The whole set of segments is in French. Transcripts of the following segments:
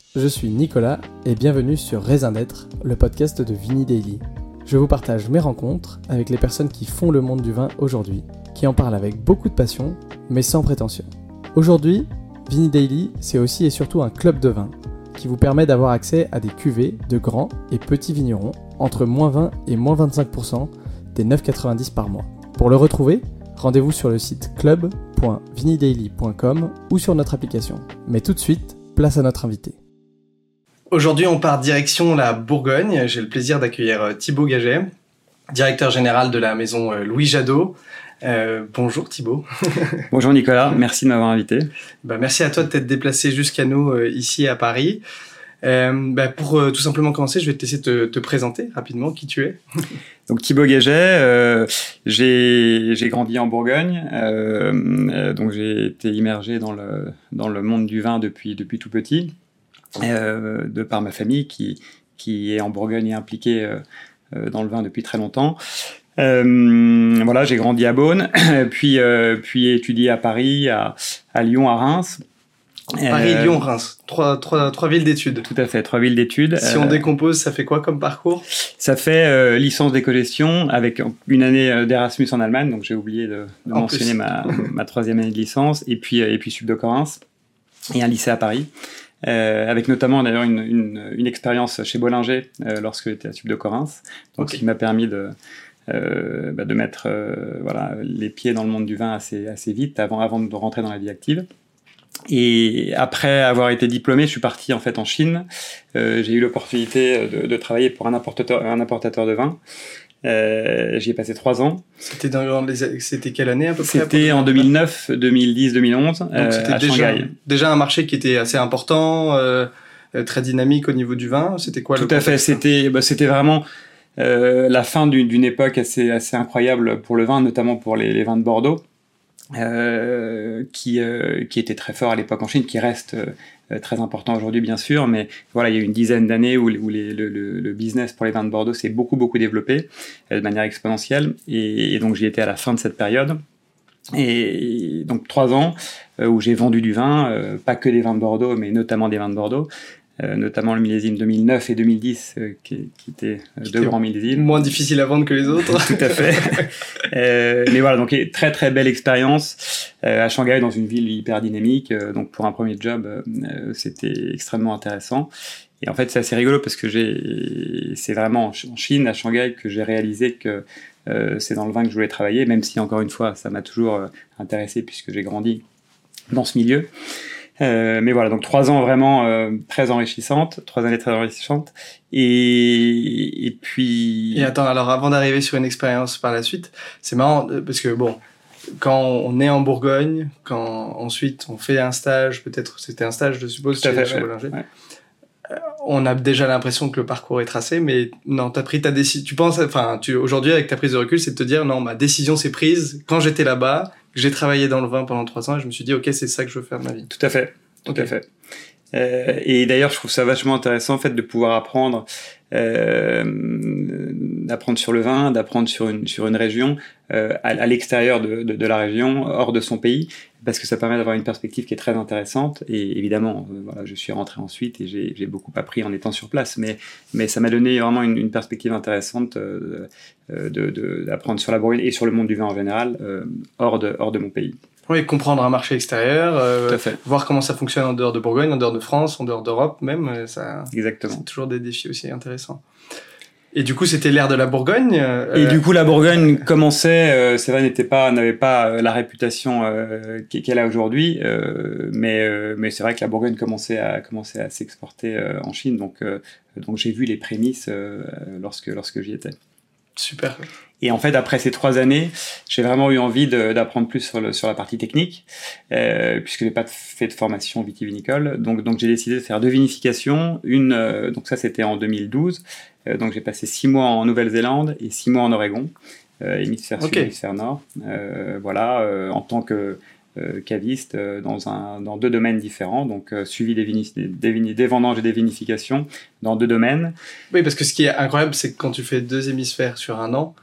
je suis Nicolas et bienvenue sur Raisins d'être, le podcast de Vini Daily. Je vous partage mes rencontres avec les personnes qui font le monde du vin aujourd'hui, qui en parlent avec beaucoup de passion, mais sans prétention. Aujourd'hui, Vini Daily, c'est aussi et surtout un club de vin qui vous permet d'avoir accès à des cuvées de grands et petits vignerons entre -20 et -25% des 9,90 par mois. Pour le retrouver, rendez-vous sur le site club.vinidaily.com ou sur notre application. Mais tout de suite, place à notre invité. Aujourd'hui, on part direction la Bourgogne. J'ai le plaisir d'accueillir Thibaut Gaget, directeur général de la maison Louis Jadot. Bonjour Thibaut. Bonjour Nicolas, merci de m'avoir invité. Merci à toi de t'être déplacé jusqu'à nous ici à Paris. Pour tout simplement commencer, je vais te laisser te présenter rapidement qui tu es. Donc Thibaut Gaget, j'ai grandi en Bourgogne, donc j'ai été immergé dans le monde du vin depuis tout petit, de par ma famille qui est en Bourgogne et impliquée dans le vin depuis très longtemps. Voilà, j'ai grandi à Beaune, puis étudié à Paris, à Lyon, à Reims. Paris, Lyon, Reims, trois villes d'études. Tout à fait, 3 villes d'études. Si on décompose, ça fait quoi comme parcours ? Ça fait licence d'éco-gestion avec une année d'Erasmus en Allemagne, donc j'ai oublié de mentionner ma 3e année de licence, et puis Subdeco Reims, et un lycée à Paris, avec notamment d'ailleurs une expérience chez Bollinger lorsque j'étais à Subdeco Reims, donc ce qui m'a permis de mettre les pieds dans le monde du vin assez vite avant de rentrer dans la vie active. Et après avoir été diplômé, je suis parti en fait en Chine. J'ai eu l'opportunité de travailler pour un importateur de vin. J'y ai passé 3 ans. C'était quelle année à peu près ? C'était en 2009, 2010, 2011 à Shanghai. Déjà un marché qui était assez important, très dynamique au niveau du vin. C'était quoi ? Tout à fait. C'était vraiment la fin d'une époque assez incroyable pour le vin, notamment pour les vins de Bordeaux. Qui était très fort à l'époque en Chine, qui reste très important aujourd'hui bien sûr, mais voilà, il y a eu une dizaine d'années où le business pour les vins de Bordeaux s'est beaucoup développé de manière exponentielle, et donc j'y étais à la fin de cette période, et donc 3 ans où j'ai vendu du vin, pas que des vins de Bordeaux, mais notamment des vins de Bordeaux, notamment le millésime 2009 et 2010 qui étaient 2 grands millésimes. Moins difficile à vendre que les autres. Tout à fait. Mais voilà, donc très très belle expérience à Shanghai, dans une ville hyper dynamique. Donc pour un premier job, c'était extrêmement intéressant. Et en fait, c'est assez rigolo parce que c'est vraiment en Chine, à Shanghai, que j'ai réalisé que c'est dans le vin que je voulais travailler, même si encore une fois, ça m'a toujours intéressé puisque j'ai grandi dans ce milieu. Mais voilà, donc 3 ans vraiment très enrichissantes, 3 années très enrichissantes, et puis... Et attends, alors avant d'arriver sur une expérience par la suite, c'est marrant, parce que bon, quand on est en Bourgogne, quand ensuite on fait un stage, peut-être c'était un stage, je suppose, chez Bollinger, ouais. On a déjà l'impression que le parcours est tracé, mais non, t'as pris ta décision, aujourd'hui avec ta prise de recul, c'est de te dire, non, ma décision s'est prise quand j'étais là-bas, j'ai travaillé dans le vin pendant 3 ans et je me suis dit, ok, c'est ça que je veux faire de ma vie. Tout à fait, tout à fait. Et d'ailleurs, je trouve ça vachement intéressant en fait de pouvoir apprendre sur le vin, d'apprendre sur une région, à l'extérieur de la région, hors de son pays, parce que ça permet d'avoir une perspective qui est très intéressante. Et évidemment, voilà, je suis rentré ensuite et j'ai beaucoup appris en étant sur place, mais ça m'a donné vraiment une perspective intéressante d'apprendre sur la Bourgogne et sur le monde du vin en général, hors de mon pays. Oui, comprendre un marché extérieur, voir comment ça fonctionne en dehors de Bourgogne, en dehors de France, en dehors d'Europe même. Exactement. C'est toujours des défis aussi intéressants. Et du coup, c'était l'ère de la Bourgogne. Et du coup, la Bourgogne commençait, c'est vrai, n'avait pas la réputation qu'elle a aujourd'hui, mais c'est vrai que la Bourgogne commençait à s'exporter en Chine, donc j'ai vu les prémices lorsque j'y étais. Super. Et en fait, après ces 3 années, j'ai vraiment eu envie d'apprendre plus sur la partie technique, puisque j'ai pas fait de formation vitivinicole. Donc j'ai décidé de faire 2 vinifications. Donc ça, c'était en 2012. Donc j'ai passé 6 mois en Nouvelle-Zélande et 6 mois en Oregon, hémisphère sud, hémisphère nord. En tant que caviste dans 2 domaines différents, donc suivi des vendanges et des vinifications dans 2 domaines. Oui, parce que ce qui est incroyable, c'est que quand tu fais 2 hémisphères sur un an,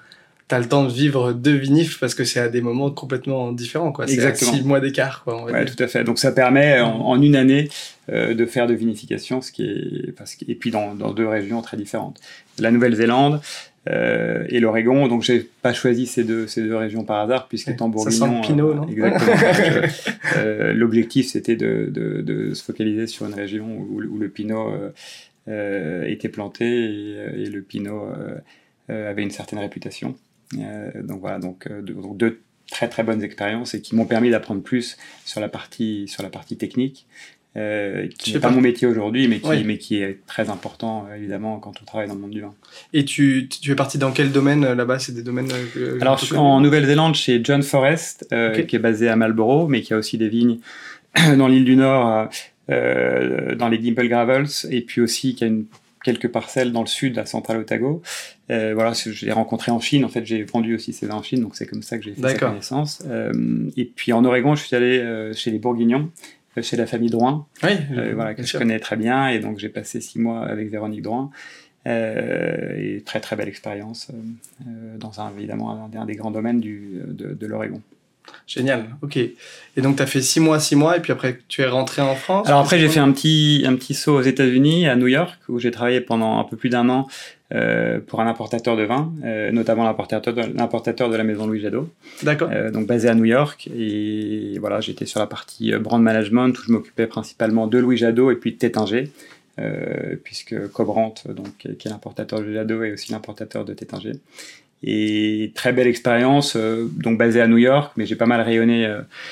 t'as le temps de vivre 2 vinifs parce que c'est à des moments complètement différents, quoi. Exactement. C'est à 6 mois d'écart, quoi, on va dire. Tout à fait. Donc ça permet en une année de faire de vinification, et puis dans 2 régions très différentes. La Nouvelle-Zélande et l'Oregon. Donc j'ai pas choisi ces deux régions par hasard, puisqu'étant bourguignon. Ça sent le pinot, non? Exactement. L'objectif c'était de se focaliser sur une région où le pinot était planté et le pinot avait une certaine réputation. Donc voilà, donc 2 très très bonnes expériences et qui m'ont permis d'apprendre plus sur la partie technique, qui n'est pas mon métier aujourd'hui, mais qui est très important évidemment quand on travaille dans le monde du vin. Et tu fais partie dans quel domaine là-bas? C'est des domaines Alors je suis en Nouvelle-Zélande chez John Forest, qui est basé à Marlborough, mais qui a aussi des vignes dans l'île du Nord, dans les Dimple Gravels, et puis aussi qui a quelques parcelles dans le sud, à Central Otago. Voilà, je l'ai rencontré en Chine. En fait, j'ai vendu aussi ces vins en Chine, donc c'est comme ça que j'ai fait sa connaissance. Et puis en Oregon, je suis allé chez les Bourguignons, chez la famille Drouin, que je connais très bien. Et donc j'ai passé 6 mois avec Véronique Drouin. Et très très belle expérience dans évidemment un des grands domaines de l'Oregon. Génial, ok. Et donc, tu as fait 6 mois, et puis après, tu es rentré en France? Alors après, j'ai fait un petit saut aux États-Unis, à New York, où j'ai travaillé pendant un peu plus d'1 an pour un importateur de vin, notamment l'importateur de la maison Louis Jadot. D'accord. Donc basé à New York. Et voilà, j'étais sur la partie brand management, où je m'occupais principalement de Louis Jadot et puis de Tétinger, puisque Cobrant, donc, qui est l'importateur de Jadot, est aussi l'importateur de Tétinger. Et très belle expérience, donc basée à New York, mais j'ai pas mal rayonné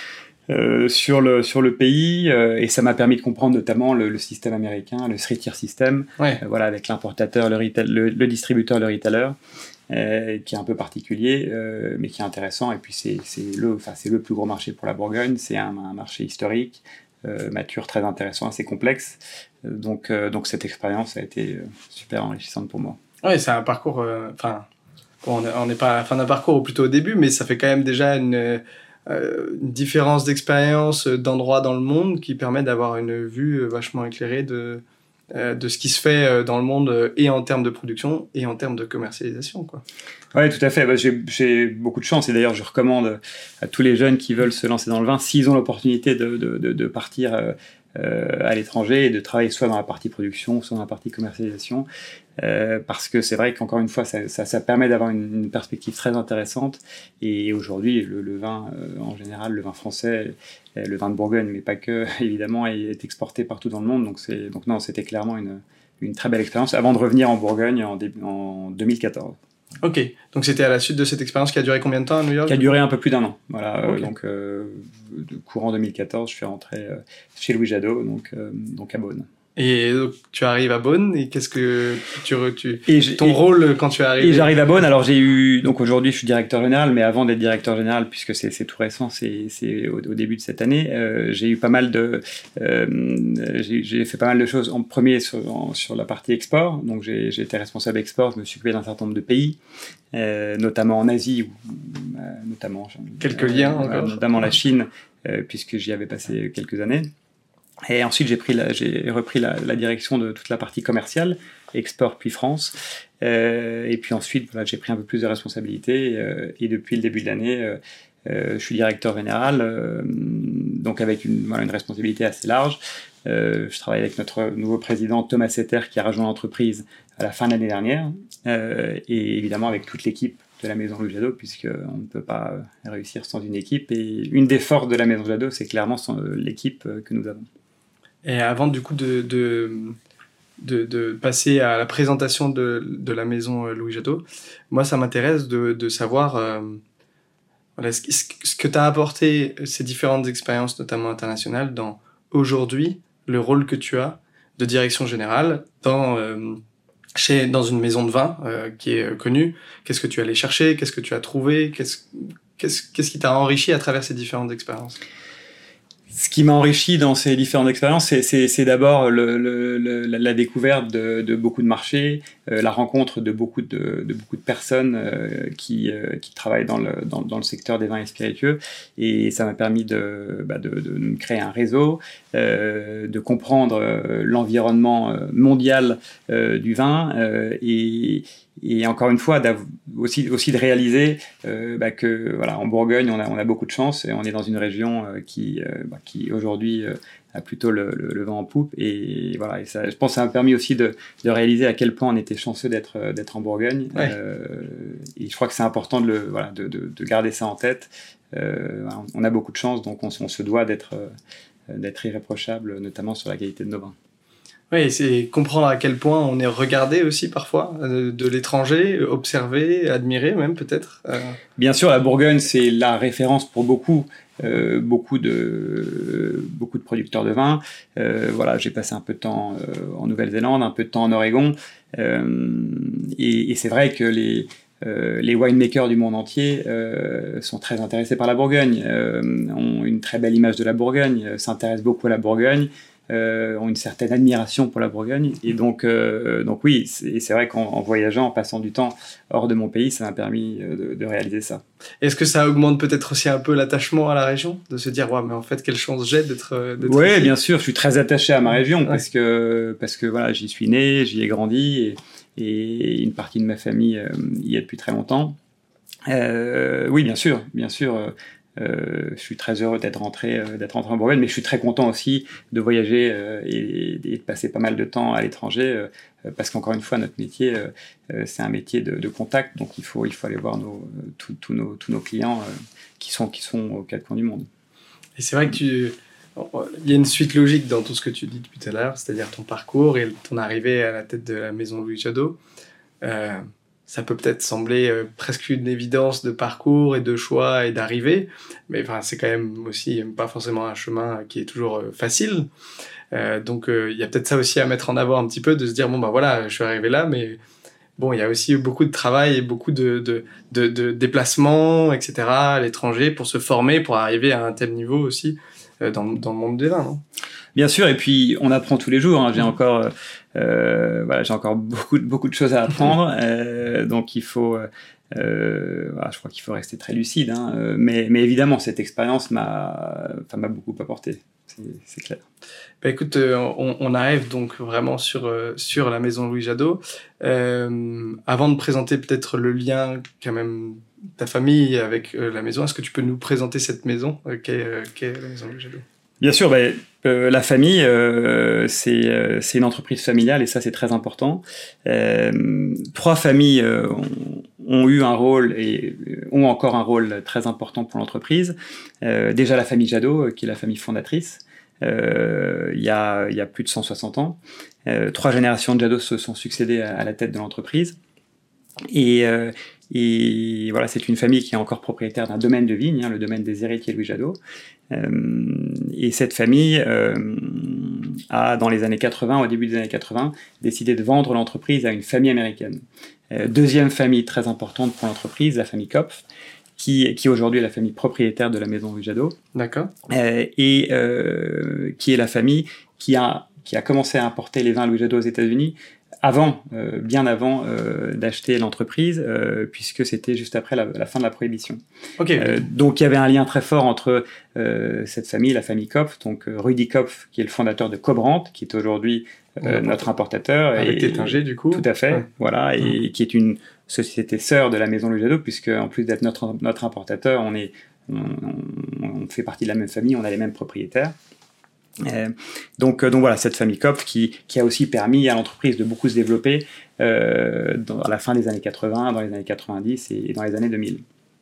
sur le pays, et ça m'a permis de comprendre notamment le système américain, le 3-tier system, voilà, avec l'importateur, le distributeur, le retailer, qui est un peu particulier, mais qui est intéressant. Et puis c'est le plus gros marché pour la Bourgogne, c'est un marché historique, mature, très intéressant, assez complexe. Donc cette expérience a été super enrichissante pour moi. Oui, c'est un parcours... on n'est pas à la fin d'un parcours, ou plutôt au début, mais ça fait quand même déjà une différence d'expérience d'endroits dans le monde qui permet d'avoir une vue vachement éclairée de ce qui se fait dans le monde, et en termes de production et en termes de commercialisation, quoi. Oui, tout à fait. J'ai beaucoup de chance, et d'ailleurs je recommande à tous les jeunes qui veulent se lancer dans le vin, s'ils ont l'opportunité de partir à l'étranger et de travailler soit dans la partie production, soit dans la partie commercialisation, parce que c'est vrai qu'encore une fois ça permet d'avoir une perspective très intéressante. Et aujourd'hui le vin en général, le vin français, le vin de Bourgogne, mais pas que, évidemment, est exporté partout dans le monde. Donc c'était clairement une très belle expérience avant de revenir en Bourgogne en 2014. Ok, donc c'était à la suite de cette expérience qui a duré combien de temps à New York? Qui a duré un peu plus d'1 an. Voilà, okay. Donc courant 2014, je suis rentré chez Louis Jadot, donc à Beaune. Et donc, tu arrives à Beaune, et qu'est-ce que ton rôle quand tu arrives? Et j'arrive à Beaune. Alors donc aujourd'hui je suis directeur général, mais avant d'être directeur général, puisque c'est tout récent, c'est au début de cette année, j'ai eu pas mal j'ai fait pas mal de choses. En premier sur la partie export, donc j'ai été responsable export, je me suis occupé d'un certain nombre de pays, notamment en Asie, notamment quelques liens encore, notamment la Chine, puisque j'y avais passé quelques années. Et ensuite, j'ai repris la direction de toute la partie commerciale, export puis France. Et puis ensuite, voilà, j'ai pris un peu plus de responsabilités. Et depuis le début de l'année, je suis directeur général, donc avec une responsabilité assez large. Je travaille avec notre nouveau président, Thomas Setter, qui a rejoint l'entreprise à la fin de l'année dernière. Et évidemment, avec toute l'équipe de la maison Louis Jadot, puisqu'on ne peut pas réussir sans une équipe. Et une des forces de la maison Jadot, c'est clairement l'équipe que nous avons. Et avant du coup de passer à la présentation de la maison Louis Jadot, moi ça m'intéresse de savoir ce que t'as apporté ces différentes expériences, notamment internationales, dans aujourd'hui le rôle que tu as de direction générale dans une maison de vin qui est connue. Qu'est-ce que tu es allé chercher? Qu'est-ce que tu as trouvé? Qu'est-ce qui t'a enrichi à travers ces différentes expériences? Ce qui m'a enrichi dans ces différentes expériences, c'est d'abord la découverte de beaucoup de marchés, la rencontre de beaucoup de personnes qui travaillent dans le secteur des vins et spiritueux, et ça m'a permis de créer un réseau, de comprendre l'environnement mondial du vin, et encore une fois, aussi de réaliser que voilà, en Bourgogne, on a beaucoup de chance et on est dans une région qui aujourd'hui a plutôt le vent en poupe. Et voilà, et ça, je pense que ça m'a permis aussi de réaliser à quel point on était chanceux d'être en Bourgogne. Et je crois que c'est important de garder ça en tête. On a beaucoup de chance, donc on se doit d'être irréprochable, notamment sur la qualité de nos vins. Oui, c'est comprendre à quel point on est regardé aussi parfois de l'étranger, observé, admiré même peut-être. Bien sûr, la Bourgogne, c'est la référence pour beaucoup de producteurs de vin. Voilà, j'ai passé un peu de temps en Nouvelle-Zélande, un peu de temps en Oregon, et c'est vrai que les winemakers du monde entier sont très intéressés par la Bourgogne, ont une très belle image de la Bourgogne, s'intéressent beaucoup à la Bourgogne, ont une certaine admiration pour la Bourgogne. Et donc oui, c'est vrai qu'en voyageant, en passant du temps hors de mon pays, ça m'a permis de réaliser ça. Est-ce que ça augmente peut-être aussi un peu l'attachement à la région, de se dire, ouais, mais en fait, quelle chance j'ai d'être Oui, ici. bien sûr, je suis très attaché à ma région parce que voilà, j'y suis né, j'y ai grandi, et une partie de ma famille y est depuis très longtemps. Oui, bien sûr. Je suis très heureux d'être rentré en Bourgogne, mais je suis très content aussi de voyager et de passer pas mal de temps à l'étranger, parce qu'encore une fois, notre métier, c'est un métier de contact, donc il faut aller voir tous nos clients qui sont aux quatre coins du monde. Et c'est vrai que il y a une suite logique dans tout ce que tu dis depuis tout à l'heure, c'est-à-dire ton parcours et ton arrivée à la tête de la maison Louis Jadot. Ça peut peut-être sembler presque une évidence de parcours et de choix et d'arrivée, mais enfin, c'est quand même aussi pas forcément un chemin qui est toujours facile. Donc il y a peut-être ça aussi à mettre en avant un petit peu, de se dire, bon bah voilà, je suis arrivé là, mais bon, il y a aussi beaucoup de travail et beaucoup de déplacements, etc. à l'étranger pour se former, pour arriver à un tel niveau aussi dans le monde des vins, non ? Bien sûr, et puis on apprend tous les jours. Hein. J'ai encore beaucoup de choses à apprendre, donc il faut, je crois qu'il faut rester très lucide. Hein. Mais évidemment, cette expérience m'a beaucoup apporté. C'est clair. Bah écoute, on arrive donc vraiment sur la maison Louis Jadot. Avant de présenter peut-être le lien quand même ta famille avec la maison, est-ce que tu peux nous présenter cette maison qu'est la maison Louis Jadot ? Bien sûr, la famille, c'est une entreprise familiale et ça c'est très important. 3 familles ont eu un rôle et ont encore un rôle très important pour l'entreprise. Déjà la famille Jadot, qui est la famille fondatrice, il y a plus de 160 ans. 3 générations de Jadot se sont succédées à la tête de l'entreprise. Et voilà, c'est une famille qui est encore propriétaire d'un domaine de vigne, le domaine des héritiers Louis Jadot. Et cette famille a, dans les années 80, au début des années 80, décidé de vendre l'entreprise à une famille américaine. Deuxième famille très importante pour l'entreprise, la famille Kopf, qui aujourd'hui est la famille propriétaire de la maison Louis Jadot. D'accord. Qui est la famille qui a commencé à importer les vins Louis Jadot aux États-Unis bien avant d'acheter l'entreprise, puisque c'était juste après la fin de la Prohibition. Okay. Donc il y avait un lien très fort entre cette famille, la famille Kopf, donc Rudy Kopf, qui est le fondateur de Kobrand, qui est aujourd'hui notre importateur. Avec Tétinger, du coup. Tout à fait, voilà, et qui est une société sœur de la maison Louis Jadot, puisque en plus d'être notre importateur, on fait partie de la même famille, on a les mêmes propriétaires. Donc voilà, cette famille Kopf qui a aussi permis à l'entreprise de beaucoup se développer à la fin des années 80, dans les années 90 et dans les années 2000.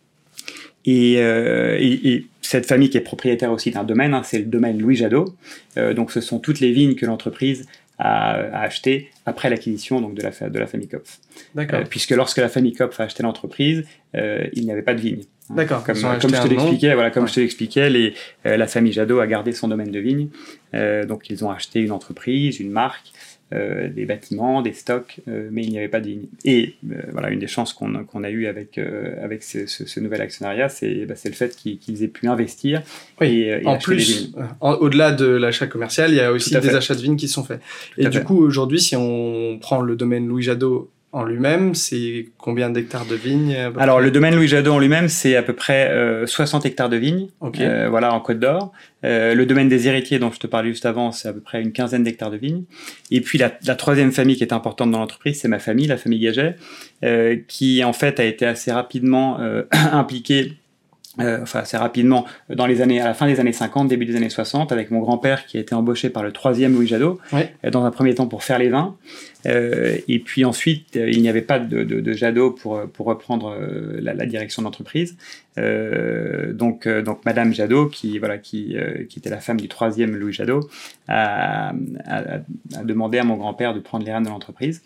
Et cette famille qui est propriétaire aussi d'un domaine, c'est le domaine Louis Jadot. Donc ce sont toutes les vignes que l'entreprise a achetées après l'acquisition donc de la famille Kopf. D'accord. Puisque lorsque la famille Kopf a acheté l'entreprise, il n'y avait pas de vignes. D'accord. Comme je te l'expliquais, la famille Jadot a gardé son domaine de vigne. Donc ils ont acheté une entreprise, une marque, des bâtiments, des stocks, mais il n'y avait pas de vigne. Et voilà, une des chances qu'on a eues avec ce nouvel actionnariat, c'est le fait qu'ils aient pu investir. Oui, et en acheter des plus, vignes. Au-delà de l'achat commercial, il y a aussi des achats de vignes qui sont faits. Et du coup, aujourd'hui, si on prend le domaine Louis Jadot en lui-même, c'est combien d'hectares de vignes? Alors, le domaine Louis Jadot en lui-même, c'est à peu près 60 hectares de vignes, voilà, en Côte d'Or. Le domaine des héritiers, dont je te parlais juste avant, c'est à peu près une quinzaine d'hectares de vignes. Et puis, la troisième famille qui est importante dans l'entreprise, c'est ma famille, la famille Gaget, qui, en fait, a été assez rapidement impliquée assez rapidement, à la fin des années 50, début des années 60, avec mon grand-père qui a été embauché par le troisième Louis Jadot, dans un premier temps pour faire les vins. Et puis ensuite, il n'y avait pas de Jadot pour reprendre la direction de l'entreprise. Donc Madame Jadot, qui était la femme du troisième Louis Jadot, a demandé à mon grand-père de prendre les rênes de l'entreprise.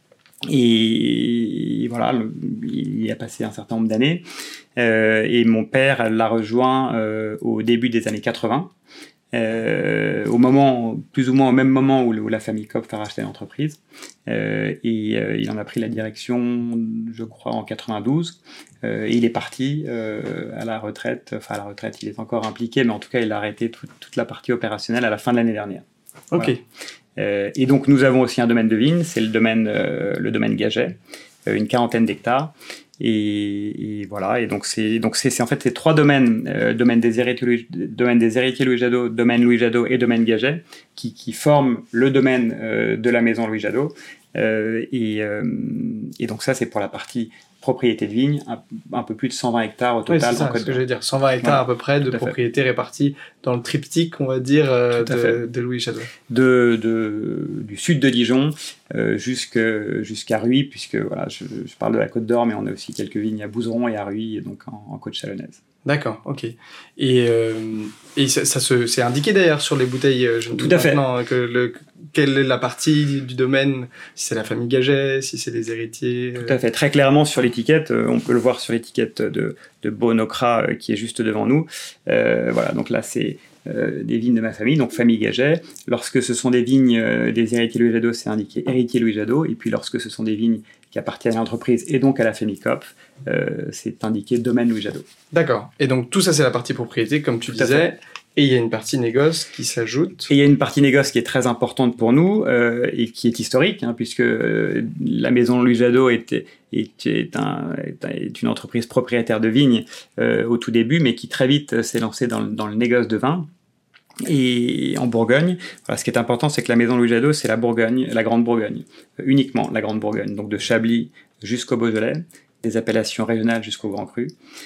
Et voilà, il y a passé un certain nombre d'années. Et mon père l'a rejoint au début des années 80, plus ou moins au même moment où la famille Kopf a racheté l'entreprise. Il en a pris la direction, je crois, en 92. Et il est parti à la retraite. Enfin, à la retraite, il est encore impliqué, mais en tout cas, il a arrêté toute la partie opérationnelle à la fin de l'année dernière. Ok. Voilà. Et donc nous avons aussi un domaine de vignes, c'est le domaine Gaget, une quarantaine d'hectares. Et voilà. Et donc c'est en fait ces trois domaines, domaine des héritiers Louis Jadot, domaine Louis Jadot et domaine Gaget, qui forment le domaine de la maison Louis Jadot. Et donc ça, c'est pour la partie propriété de vigne, un peu plus de 120 hectares au total. Oui, c'est ça, ce que j'allais dire, 120 hectares à peu près de propriétés réparties dans le triptyque, on va dire, de Louis Jadot. Du sud de Dijon jusqu'à Ruy, puisque voilà, je parle de la Côte d'Or, mais on a aussi quelques vignes à Bouzeron et à Ruy, donc en côte chalonnaise. D'accord, ok. Et c'est indiqué d'ailleurs sur les bouteilles. Tout à fait. Quelle est la partie du domaine, si c'est la famille Gaget, si c'est les héritiers. Tout à fait. Très clairement sur l'étiquette, on peut le voir sur l'étiquette de Bonocra qui est juste devant nous. Voilà, donc là c'est des vignes de ma famille, donc famille Gaget. Lorsque ce sont des vignes des héritiers Louis Jadot, c'est indiqué héritier Louis Jadot. Et puis lorsque ce sont des vignes qui appartiennent à l'entreprise et donc à la famille Kopf, c'est indiqué domaine Louis Jadot. D'accord. Et donc tout ça c'est la partie propriété, comme tu disais. Et il y a une partie négoce qui s'ajoute. Et il y a une partie négoce qui est très importante pour nous et qui est historique, puisque la maison Louis Jadot est une entreprise propriétaire de vignes au tout début, mais qui très vite s'est lancée dans le négoce de vin. Et en Bourgogne, voilà, ce qui est important, c'est que la maison Louis Jadot, c'est la Bourgogne, la Grande Bourgogne, uniquement la Grande Bourgogne, donc de Chablis jusqu'au Beaujolais, des appellations régionales jusqu'au Grand Cru.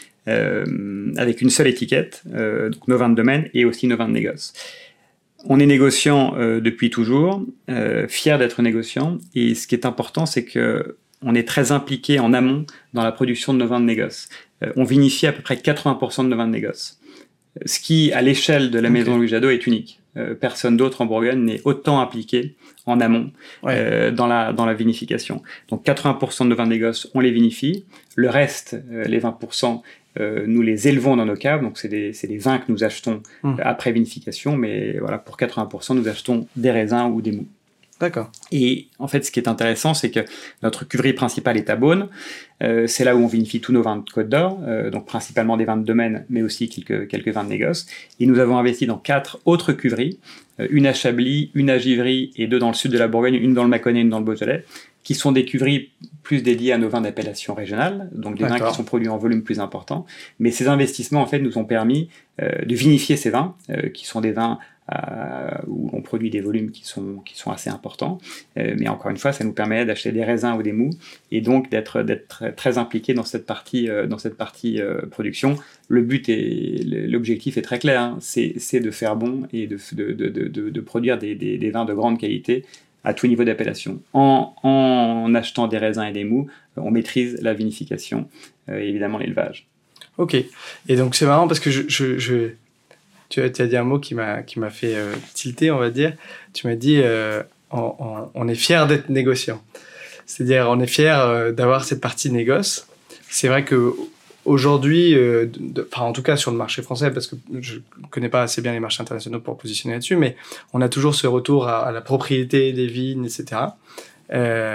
Avec une seule étiquette, donc nos vins de domaine et aussi nos vins de négoce. On est négociant depuis toujours, fier d'être négociant, et ce qui est important, c'est que on est très impliqué en amont dans la production de nos vins de négoce. On vinifie à peu près 80% de nos vins de négoce, ce qui, à l'échelle de la maison Louis Jadot, est unique. Personne d'autre en Bourgogne n'est autant impliqué en amont dans la vinification. Donc 80% de nos vins de négoce, on les vinifie. Le reste, les 20%, nous les élevons dans nos caves. Donc c'est des vins que nous achetons après vinification, mais voilà, pour 80%, nous achetons des raisins ou des mous. D'accord. Et en fait, ce qui est intéressant, c'est que notre cuverie principale est à Beaune. C'est là où on vinifie tous nos vins de Côte d'Or, donc principalement des vins de domaine, mais aussi quelques vins de négoce. Et nous avons investi dans 4 autres cuveries, une à Chablis, une à Givry et 2 dans le sud de la Bourgogne, une dans le Mâconnais et une dans le Beaujolais, qui sont des cuveries plus dédiées à nos vins d'appellation régionale, donc des vins qui sont produits en volume plus important. Mais ces investissements, en fait, nous ont permis de vinifier ces vins, qui sont des vins où on produit des volumes qui sont assez importants, mais encore une fois, ça nous permet d'acheter des raisins ou des mous, et donc d'être très impliqué dans cette partie production. L'objectif est très clair, c'est de faire bon et de produire des vins de grande qualité à tout niveau d'appellation. En achetant des raisins et des mous, on maîtrise la vinification et évidemment l'élevage. Ok, et donc c'est marrant parce que tu as dit un mot qui m'a fait tilter, on va dire. Tu m'as dit on est fier d'être négociant. C'est-à-dire on est fier d'avoir cette partie négoce. C'est vrai que aujourd'hui, en tout cas sur le marché français, parce que je connais pas assez bien les marchés internationaux pour positionner là-dessus, mais on a toujours ce retour à la propriété des vignes, etc.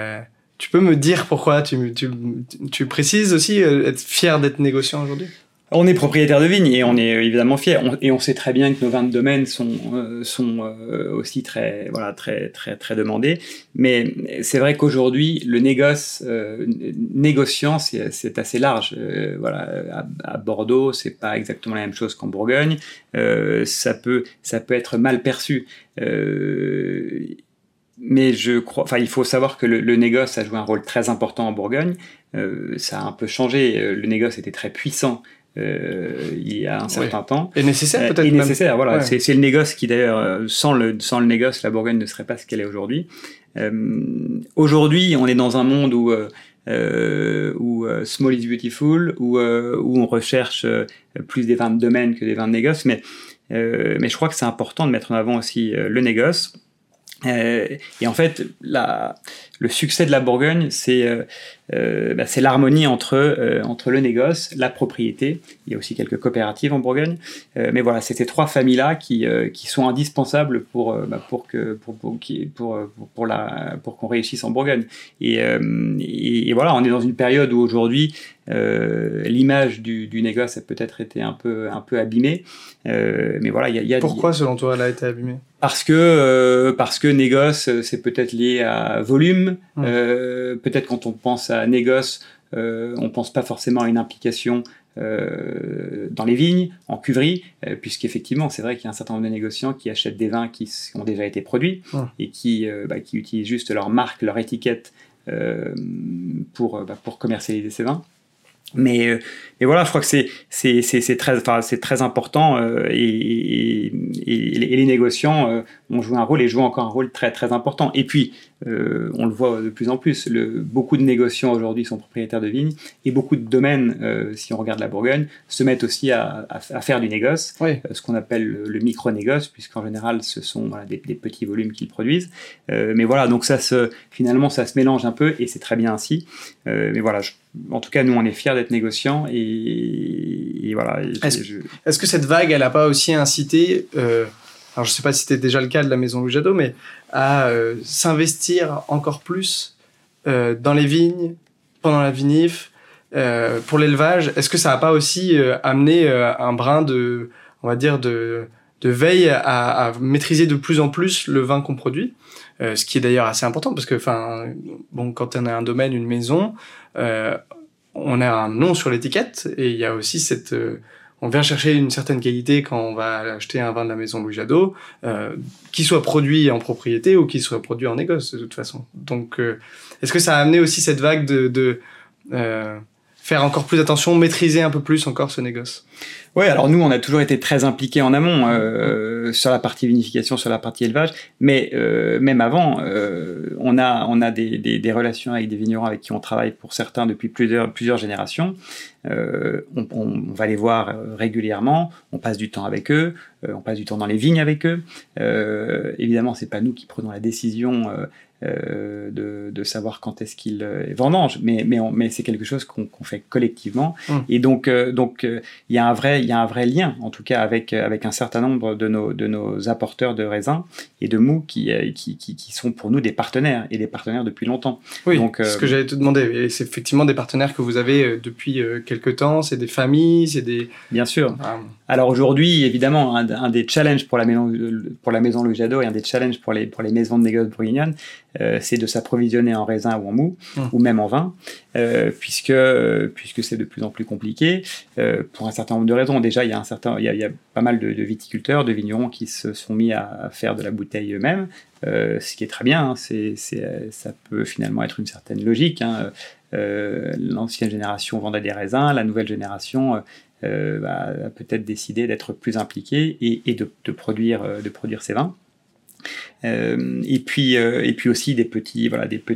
Tu peux me dire pourquoi tu précises aussi être fier d'être négociant aujourd'hui ? On est propriétaire de vignes et on est évidemment fiers. Et on sait très bien que nos vins de domaine sont aussi très demandés. Mais c'est vrai qu'aujourd'hui, le négociant, c'est assez large. À Bordeaux, c'est pas exactement la même chose qu'en Bourgogne. Ça peut être mal perçu. Mais il faut savoir que le négoce a joué un rôle très important en Bourgogne. Ça a un peu changé. Le négoce était très puissant. Il y a un certain temps. Et nécessaire peut-être. Et nécessaire, voilà. Ouais. C'est le négoce qui d'ailleurs, sans le négoce, la Bourgogne ne serait pas ce qu'elle est aujourd'hui. Aujourd'hui, on est dans un monde où small is beautiful, où on recherche plus des vins de domaine que des vins de négoce. Mais je crois que c'est important de mettre en avant aussi le négoce. Et en fait, le succès de la Bourgogne, c'est l'harmonie entre le négoce, la propriété. Il y a aussi quelques coopératives en Bourgogne, mais voilà, c'est ces trois familles-là qui sont indispensables pour qu'on réussisse en Bourgogne. Et voilà, on est dans une période où aujourd'hui l'image du négoce a peut-être été un peu abîmée, mais voilà, il y a Pourquoi selon toi elle a été abîmée? Parce que négoce, c'est peut-être lié à volume. Peut-être quand on pense à négoce, on pense pas forcément à une implication dans les vignes, en cuverie, puisqu'effectivement, c'est vrai qu'il y a un certain nombre de négociants qui achètent des vins qui ont déjà été produits et qui utilisent juste leur marque, leur étiquette pour commercialiser ces vins. Mais voilà, je crois que c'est très important et les négociants ont joué un rôle et jouent encore un rôle très très important. Et puis on le voit de plus en plus, beaucoup de négociants aujourd'hui sont propriétaires de vignes et beaucoup de domaines, si on regarde la Bourgogne, se mettent aussi à faire du négoce, ce qu'on appelle le micro-négoce, puisqu'en général ce sont des petits volumes qu'ils produisent. Mais voilà, donc finalement ça se mélange un peu et c'est très bien ainsi. Mais voilà, en tout cas, nous, on est fiers d'être négociants et voilà. Est-ce que cette vague, elle n'a pas aussi incité, alors je ne sais pas si c'était déjà le cas de la Maison Louis Jadot, mais à s'investir encore plus dans les vignes, pendant la vinif, pour l'élevage? Est-ce que ça n'a pas aussi amené un brin de veille à maîtriser de plus en plus le vin qu'on produit? Ce qui est d'ailleurs assez important parce que, quand on a un domaine, une maison, on a un nom sur l'étiquette et il y a aussi on vient chercher une certaine qualité quand on va acheter un vin de la Maison Louis Jadot, qu'il soit produit en propriété ou qu'il soit produit en négoce de toute façon. Donc, est-ce que ça a amené aussi cette vague de faire encore plus attention, maîtriser un peu plus encore ce négoce? Ouais, alors nous, on a toujours été très impliqués en amont sur la partie vinification, sur la partie élevage, mais même avant, on a des relations avec des vignerons avec qui on travaille pour certains depuis plusieurs générations. On va les voir régulièrement, on passe du temps avec eux, on passe du temps dans les vignes avec eux. Évidemment, c'est pas nous qui prenons la décision de savoir quand est-ce qu'ils vendangent, mais c'est quelque chose qu'on fait collectivement. Et donc il y a un vrai lien, en tout cas avec un certain nombre de nos apporteurs de raisins et de mou qui sont pour nous des partenaires et des partenaires depuis longtemps. Oui, donc, ce que j'allais te demander, et c'est effectivement des partenaires que vous avez depuis quelques temps, c'est des familles, c'est des... Bien sûr. Alors aujourd'hui, évidemment, un des challenges pour la Maison Louis Jadot et un des challenges pour les maisons de négoce bourguignonnes, c'est de s'approvisionner en raisin ou en mou, ou même en vin, puisque c'est de plus en plus compliqué, pour un certain nombre de raisons. Déjà, il y a pas mal de viticulteurs, de vignerons qui se sont mis à faire de la bouteille eux-mêmes, ce qui est très bien, ça peut finalement être une certaine logique. L'ancienne génération vendait des raisins, la nouvelle génération a peut-être décidé d'être plus impliquée et de produire ses vins. Et puis aussi des petites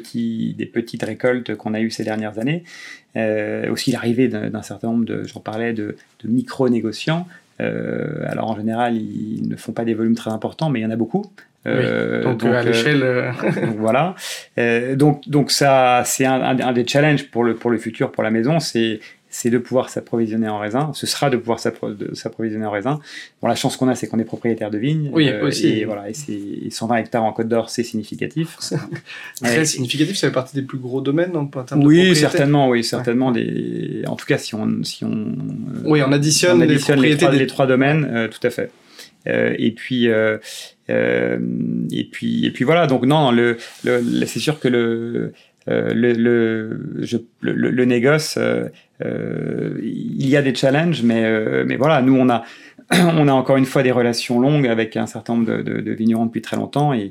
récoltes qu'on a eues ces dernières années. Aussi l'arrivée d'un certain nombre j'en parlais, de micro-négociants. Alors en général, ils ne font pas des volumes très importants, mais il y en a beaucoup. Donc à l'échelle... donc voilà. Donc ça, c'est un des challenges pour le futur, pour la maison, c'est c'est de pouvoir s'approvisionner en raisin. Ce sera de pouvoir s'approvisionner en raisin. Bon, la chance qu'on a, c'est qu'on est propriétaire de vignes. Oui, aussi. Et voilà, et 120 hectares en Côte d'Or, c'est significatif. Très significatif, ça fait partie des plus gros domaines en termes de oui, propriété. certainement. En tout cas, si on additionne les trois domaines, tout à fait. Et puis voilà. Donc non, c'est sûr que le négoce, il y a des challenges, mais voilà, nous on a encore une fois des relations longues avec un certain nombre de vignerons depuis très longtemps et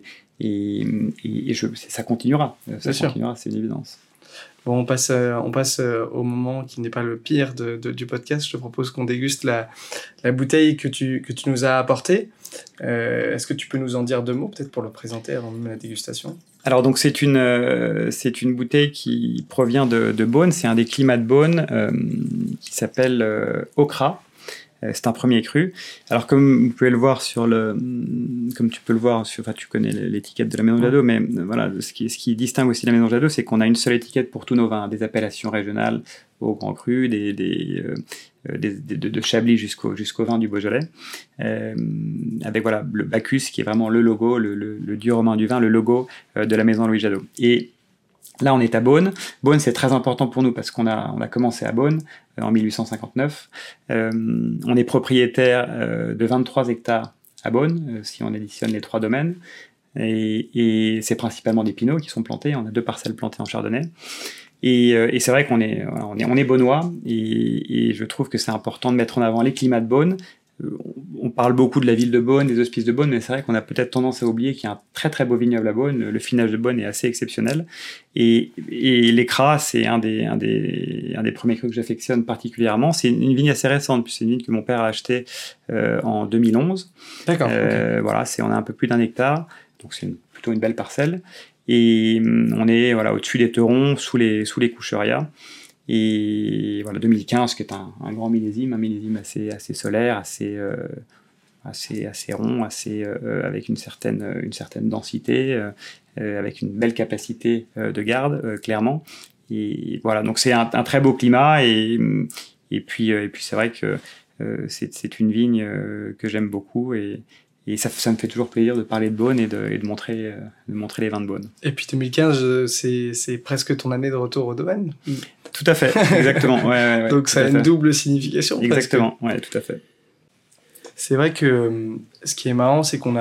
ça continuera. Continuera, c'est une évidence. Bon, on passe au moment qui n'est pas le pire du podcast. Je te propose qu'on déguste la bouteille que tu nous as apportée. Est-ce que tu peux nous en dire 2 mots, peut-être pour le présenter avant même la dégustation ? Alors donc c'est une bouteille qui provient de Beaune. C'est un des climats de Beaune qui s'appelle Okra. C'est un premier cru. Alors comme tu peux le voir tu connais l'étiquette de la Maison Jadot, mais voilà, ce qui distingue aussi la Maison Jadot, c'est qu'on a une seule étiquette pour tous nos vins, des appellations régionales au Grand Cru, de Chablis jusqu'au vin du Beaujolais, avec voilà le Bacchus qui est vraiment le logo, le dieu romain du vin, le logo de la Maison Louis Jadot. Et là, on est à Beaune. Beaune, c'est très important pour nous parce qu'on a commencé à Beaune en 1859. On est propriétaire de 23 hectares à Beaune, si on additionne les 3 domaines. Et c'est principalement des pinots qui sont plantés. On a 2 parcelles plantées en chardonnay. Et c'est vrai qu'on est beaunois. Et je trouve que c'est important de mettre en avant les climats de Beaune. On parle beaucoup de la ville de Beaune, des hospices de Beaune, mais c'est vrai qu'on a peut-être tendance à oublier qu'il y a un très très beau vignoble à Beaune. Le finage de Beaune est assez exceptionnel. Et l'Écrat, c'est un des premiers crus que j'affectionne particulièrement. C'est une vigne assez récente, puis c'est une vigne que mon père a achetée en 2011. D'accord. Okay. Voilà, on a un peu plus d'1 hectare, donc c'est plutôt une belle parcelle. Et on est au-dessus des Terons, sous les coucherias. Et voilà, 2015, qui est un grand millésime, un millésime assez solaire, assez rond, avec une certaine densité, avec une belle capacité de garde, clairement. Et voilà, donc c'est un très beau climat. Et puis c'est vrai que c'est une vigne que j'aime beaucoup. Et ça me fait toujours plaisir de parler de Beaune et de montrer les vins de Beaune. Et puis 2015, c'est presque ton année de retour au domaine. Tout à fait, exactement. Ouais, donc ça a une double signification. Exactement, ouais, tout à fait. C'est vrai que ce qui est marrant, c'est qu'on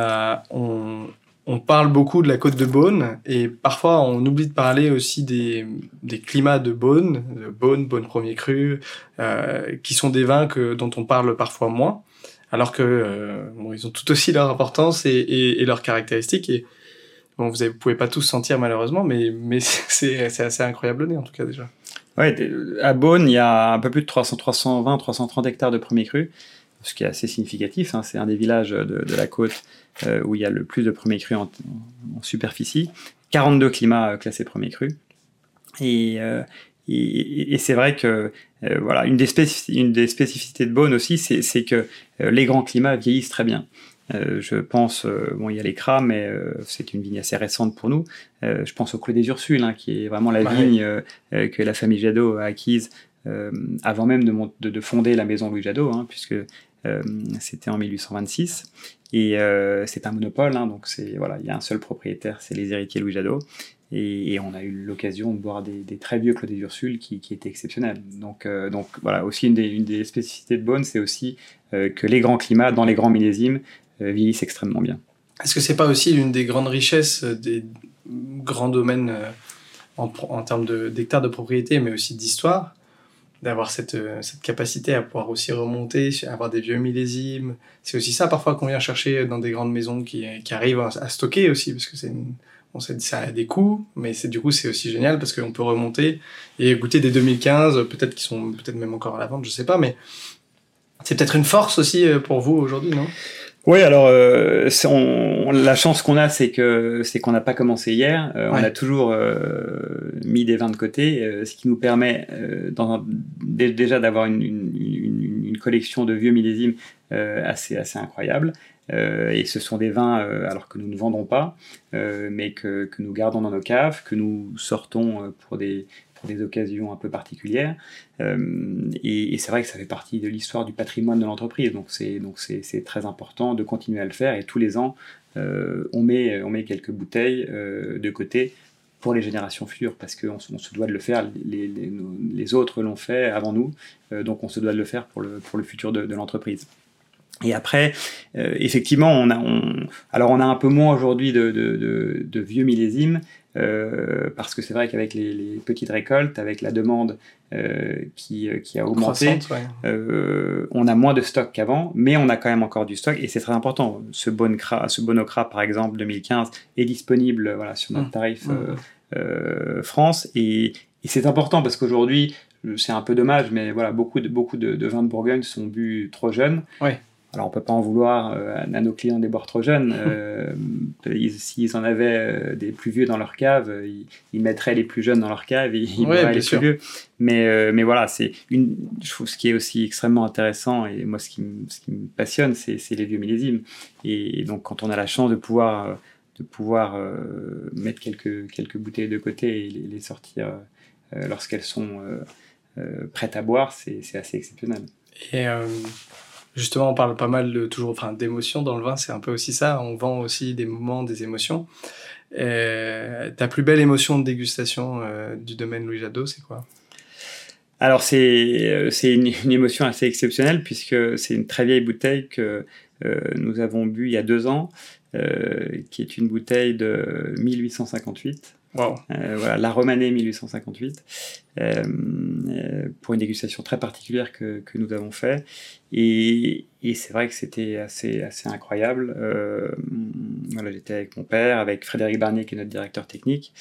parle beaucoup de la côte de Beaune, et parfois on oublie de parler aussi des climats de Beaune, Beaune premier cru, qui sont des vins dont on parle parfois moins. Alors que ils ont tout aussi leur importance et leurs caractéristiques. Et bon, vous pouvez pas tous sentir malheureusement, mais c'est assez incroyable au nez en tout cas déjà. Ouais, à Beaune, il y a un peu plus de 330 hectares de premier cru, ce qui est assez significatif. C'est un des villages de la côte où il y a le plus de premier cru en superficie. 42 climats classés premier cru. Et c'est vrai que voilà, une des spécificités de Beaune aussi, c'est que les grands climats vieillissent très bien. Je pense, il y a l'Écrat, mais c'est une vigne assez récente pour nous. Je pense au Clos des Ursules, qui est vraiment la vigne que la famille Jadot a acquise avant même de fonder la maison Louis Jadot, puisque c'était en 1826. Et c'est un monopole, donc il y a un seul propriétaire, c'est les héritiers Louis Jadot. Et on a eu l'occasion de boire des très vieux Clos des Ursules qui étaient exceptionnels. Donc voilà, aussi une des spécificités de Beaune, c'est aussi que les grands climats, dans les grands millésimes, vieillissent extrêmement bien. Est-ce que c'est pas aussi l'une des grandes richesses des grands domaines en termes d'hectares de propriété, mais aussi d'histoire, d'avoir cette capacité à pouvoir aussi remonter, avoir des vieux millésimes? C'est aussi ça parfois qu'on vient chercher dans des grandes maisons qui arrivent à stocker aussi, parce que ça a des coûts, mais c'est aussi génial parce qu'on peut remonter et goûter des 2015, peut-être qui sont peut-être même encore à la vente, je sais pas, mais c'est peut-être une force aussi pour vous aujourd'hui, non ? Oui, alors la chance qu'on a, c'est qu'on n'a pas commencé hier. On a toujours mis des vins de côté, ce qui nous permet déjà d'avoir une collection de vieux millésimes assez incroyable. Et ce sont des vins alors que nous ne vendons pas, mais que nous gardons dans nos caves, que nous sortons pour des pour des occasions un peu particulières. Et c'est vrai que ça fait partie de l'histoire du patrimoine de l'entreprise. Donc c'est très important de continuer à le faire. Et tous les ans, on met quelques bouteilles de côté pour les générations futures, parce qu'on se doit de le faire, les autres l'ont fait avant nous, donc on se doit de le faire pour le futur de l'entreprise. Et après, effectivement, on a un peu moins aujourd'hui de vieux millésimes, parce que c'est vrai qu'avec les petites récoltes, avec la demande qui a augmenté, on a moins de stock qu'avant, mais on a quand même encore du stock, et c'est très important. Ce Bonocra, par exemple, 2015, est disponible sur notre tarif France, et c'est important parce qu'aujourd'hui, c'est un peu dommage, mais voilà, beaucoup de vins de Bourgogne sont bu trop jeunes. Ouais. Alors, on ne peut pas en vouloir à nos clients des boire trop jeunes. S'ils en avaient des plus vieux dans leur cave, ils mettraient les plus jeunes dans leur cave et ils boiraient les plus vieux. Mais voilà, je trouve ce qui est aussi extrêmement intéressant, et moi, ce qui me passionne, c'est les vieux millésimes. Et donc, quand on a la chance de pouvoir mettre quelques bouteilles de côté et les sortir lorsqu'elles sont prêtes à boire, c'est assez exceptionnel. Et justement, on parle pas mal d'émotions dans le vin, c'est un peu aussi ça, on vend aussi des moments, des émotions. Ta plus belle émotion de dégustation du domaine Louis Jadot, c'est quoi ? Alors c'est une émotion assez exceptionnelle, puisque c'est une très vieille bouteille que nous avons bu il y a 2 ans, qui est une bouteille de 1858. Wow. Voilà, la Romanée 1858, pour une dégustation très particulière que nous avons fait, et c'est vrai que c'était assez incroyable. Voilà, j'étais avec mon père, avec Frédéric Barnier qui est notre directeur technique,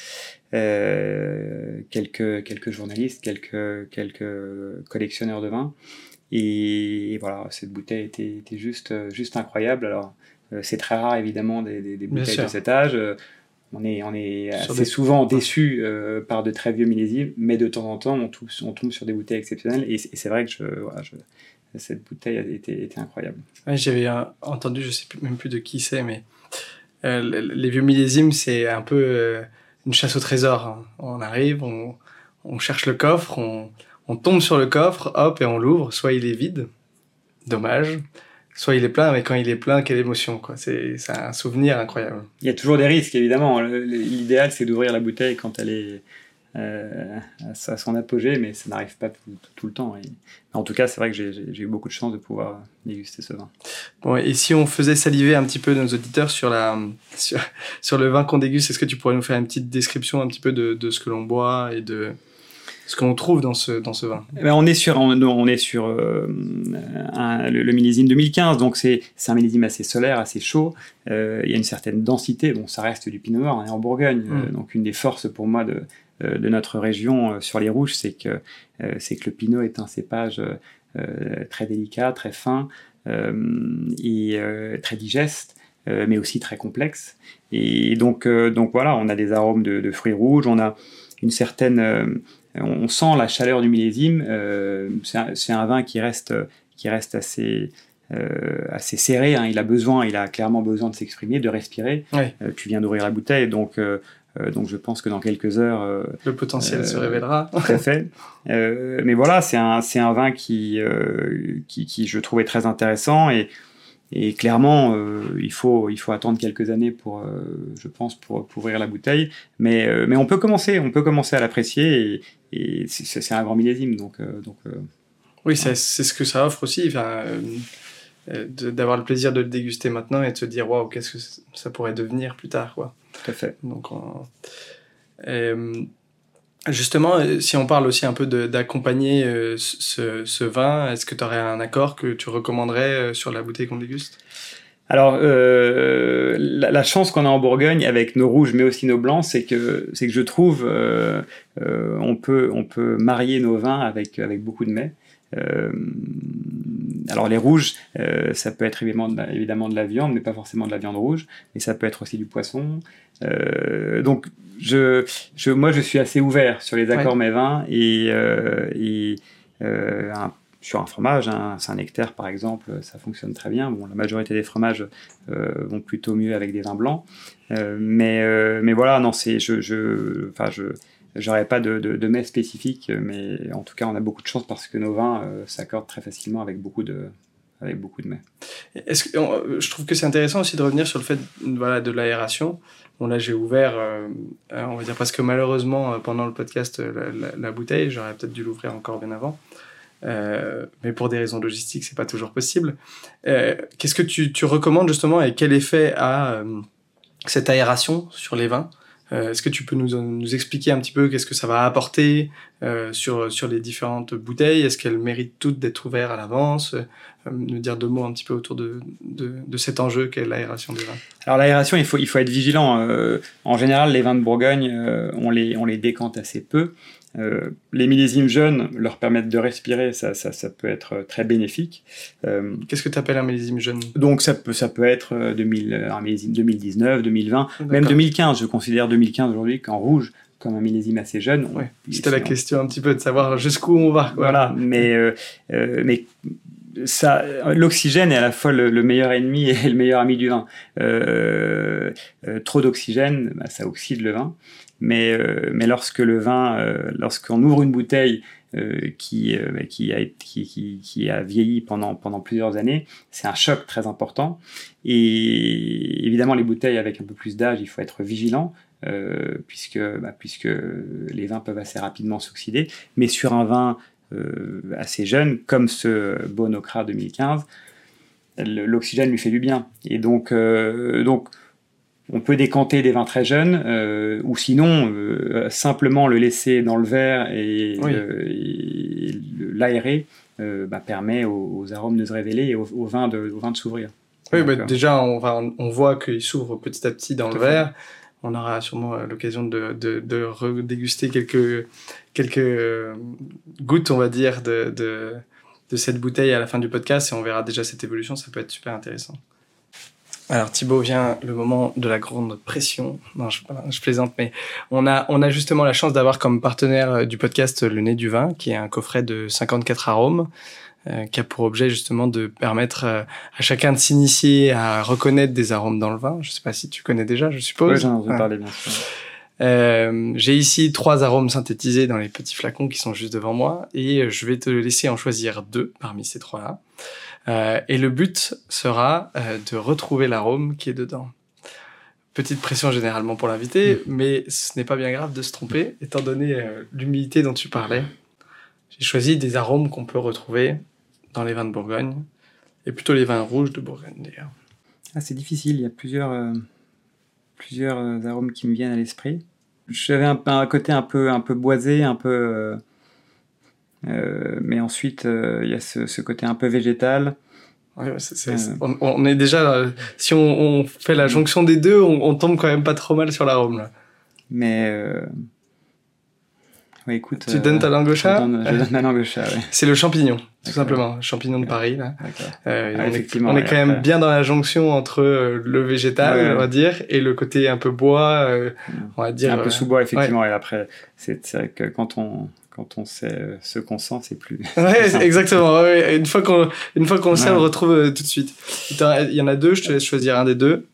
quelques journalistes, quelques collectionneurs de vin, et voilà, cette bouteille était juste incroyable. Alors c'est très rare évidemment des bouteilles de cet âge. On est assez souvent déçus par de très vieux millésimes, mais de temps en temps, on tombe sur des bouteilles exceptionnelles. Et c'est vrai que cette bouteille était incroyable. Ouais, j'avais entendu, je ne sais même plus de qui c'est, mais les vieux millésimes, c'est un peu une chasse au trésor. Hein. On arrive, on cherche le coffre, on tombe sur le coffre, hop, et on l'ouvre. Soit il est vide, dommage. Soit il est plein, mais quand il est plein, quelle émotion, quoi. C'est un souvenir incroyable. Il y a toujours des risques, évidemment. L'idéal, c'est d'ouvrir la bouteille quand elle est à son apogée, mais ça n'arrive pas tout le temps. En tout cas, c'est vrai que j'ai eu beaucoup de chance de pouvoir déguster ce vin. Bon, et si on faisait saliver un petit peu nos auditeurs sur le vin qu'on déguste, est-ce que tu pourrais nous faire une petite description un petit peu de ce que l'on boit et de ce qu'on trouve dans ce vin? On est sur le millésime 2015, donc c'est un millésime assez solaire, assez chaud. Il y a une certaine densité. Bon, ça reste du pinot noir, on est en Bourgogne, donc une des forces pour moi de notre région sur les rouges, c'est que le pinot est un cépage très délicat, très fin, et très digeste, mais aussi très complexe. Et donc voilà, on a des arômes de fruits rouges, on a une certaine on sent la chaleur du millésime. C'est un vin qui reste assez serré, hein. Il a clairement besoin de s'exprimer, de respirer. Ouais. Tu viens d'ouvrir la bouteille, donc je pense que dans quelques heures le potentiel se révélera. Tout à fait. Mais voilà, c'est un vin qui je trouvais très intéressant, et clairement, il faut attendre quelques années je pense, pour ouvrir la bouteille. Mais on peut commencer à l'apprécier, et c'est un grand millésime. Donc oui, c'est ce que ça offre aussi. Enfin, d'avoir le plaisir de le déguster maintenant et de se dire waouh, qu'est-ce que ça pourrait devenir plus tard, quoi. Tout à fait. Donc, justement, si on parle aussi un peu d'accompagner ce vin, est-ce que tu aurais un accord que tu recommanderais sur la bouteille qu'on déguste ? Alors, la chance qu'on a en Bourgogne avec nos rouges, mais aussi nos blancs, c'est que je trouve on peut marier nos vins avec beaucoup de mets. Alors les rouges, ça peut être évidemment de la viande, mais pas forcément de la viande rouge, mais ça peut être aussi du poisson. Donc moi je suis assez ouvert sur les accords mets vins, et sur un fromage, un Saint-Nectaire par exemple, ça fonctionne très bien. Bon, la majorité des fromages vont plutôt mieux avec des vins blancs. Mais voilà, non, j'aurais pas de mets spécifique, mais en tout cas, on a beaucoup de chance parce que nos vins s'accordent très facilement avec beaucoup de mets. Je trouve que c'est intéressant aussi de revenir sur le fait de l'aération. Bon, là, j'ai ouvert, on va dire presque malheureusement, pendant le podcast, la bouteille. J'aurais peut-être dû l'ouvrir encore bien avant. Mais pour des raisons logistiques, c'est pas toujours possible. Qu'est-ce que tu recommandes justement et quel effet a cette aération sur les vins? Est-ce que tu peux nous expliquer un petit peu qu'est-ce que ça va apporter sur les différentes bouteilles? Est-ce qu'elles méritent toutes d'être ouvertes à l'avance? Nous dire deux mots un petit peu autour de cet enjeu qu'est l'aération des vins. Alors l'aération, il faut être vigilant. En général, les vins de Bourgogne, on les décante assez peu. Les millésimes jeunes leur permettent de respirer, ça peut être très bénéfique. Qu'est-ce que tu appelles un millésime jeune? Donc ça peut être un millésime 2019, 2020, d'accord. Même 2015. Je considère 2015 aujourd'hui qu'en rouge comme un millésime assez jeune. Ouais. C'était la question un petit peu de savoir jusqu'où on va. Quoi. Voilà, mais ça, l'oxygène est à la fois le meilleur ennemi et le meilleur ami du vin. Trop d'oxygène, ça oxyde le vin. Mais lorsqu'on ouvre une bouteille qui a vieilli pendant plusieurs années, c'est un choc très important. Et évidemment, les bouteilles avec un peu plus d'âge, il faut être vigilant, puisque les vins peuvent assez rapidement s'oxyder. Mais sur un vin assez jeune, comme ce Bonocra 2015, l'oxygène lui fait du bien. Et donc on peut décanter des vins très jeunes, ou sinon simplement le laisser dans le verre et l'aérer permet aux arômes de se révéler et aux vins de s'ouvrir. Oui, déjà on voit qu'il s'ouvre petit à petit dans le verre. On aura sûrement l'occasion de redéguster quelques gouttes, on va dire, de cette bouteille à la fin du podcast, et on verra déjà cette évolution. Ça peut être super intéressant. Alors Thibaut, vient le moment de la grande pression. Non, je plaisante, mais on a justement la chance d'avoir comme partenaire du podcast Le Nez du Vin, qui est un coffret de 54 arômes, qui a pour objet justement de permettre à chacun de s'initier à reconnaître des arômes dans le vin. Je sais pas si tu connais déjà, je suppose. Oui, j'en ai parlé, bien sûr. J'ai ici 3 arômes synthétisés dans les petits flacons qui sont juste devant moi, et je vais te laisser en choisir 2 parmi ces 3-là. Et le but sera de retrouver l'arôme qui est dedans. Petite pression généralement pour l'invité, mais ce n'est pas bien grave de se tromper, étant donné l'humilité dont tu parlais. J'ai choisi des arômes qu'on peut retrouver dans les vins de Bourgogne, et plutôt les vins rouges de Bourgogne d'ailleurs. Ah, c'est difficile, il y a plusieurs arômes qui me viennent à l'esprit. J'avais un côté un peu boisé, un peu... mais ensuite, il y a ce côté un peu végétal. Ouais, on est déjà... si on fait la jonction des deux, on tombe quand même pas trop mal sur l'arôme, là. Mais... ouais, écoute, tu donnes ta langue au chat? Je donne ma langue au chat, ouais. C'est le champignon, tout simplement. Le champignon de Paris, là. Effectivement, on est quand même bien dans la jonction entre le végétal, on va dire, et le côté un peu bois, on va dire... Un peu sous-bois, effectivement. Ouais. Et après, c'est vrai que quand on sait ce qu'on sent, c'est plus... Ouais, exactement. Ouais. Une fois qu'on le sait, on le retrouve tout de suite. Il y en a 2, je te laisse choisir un des 2.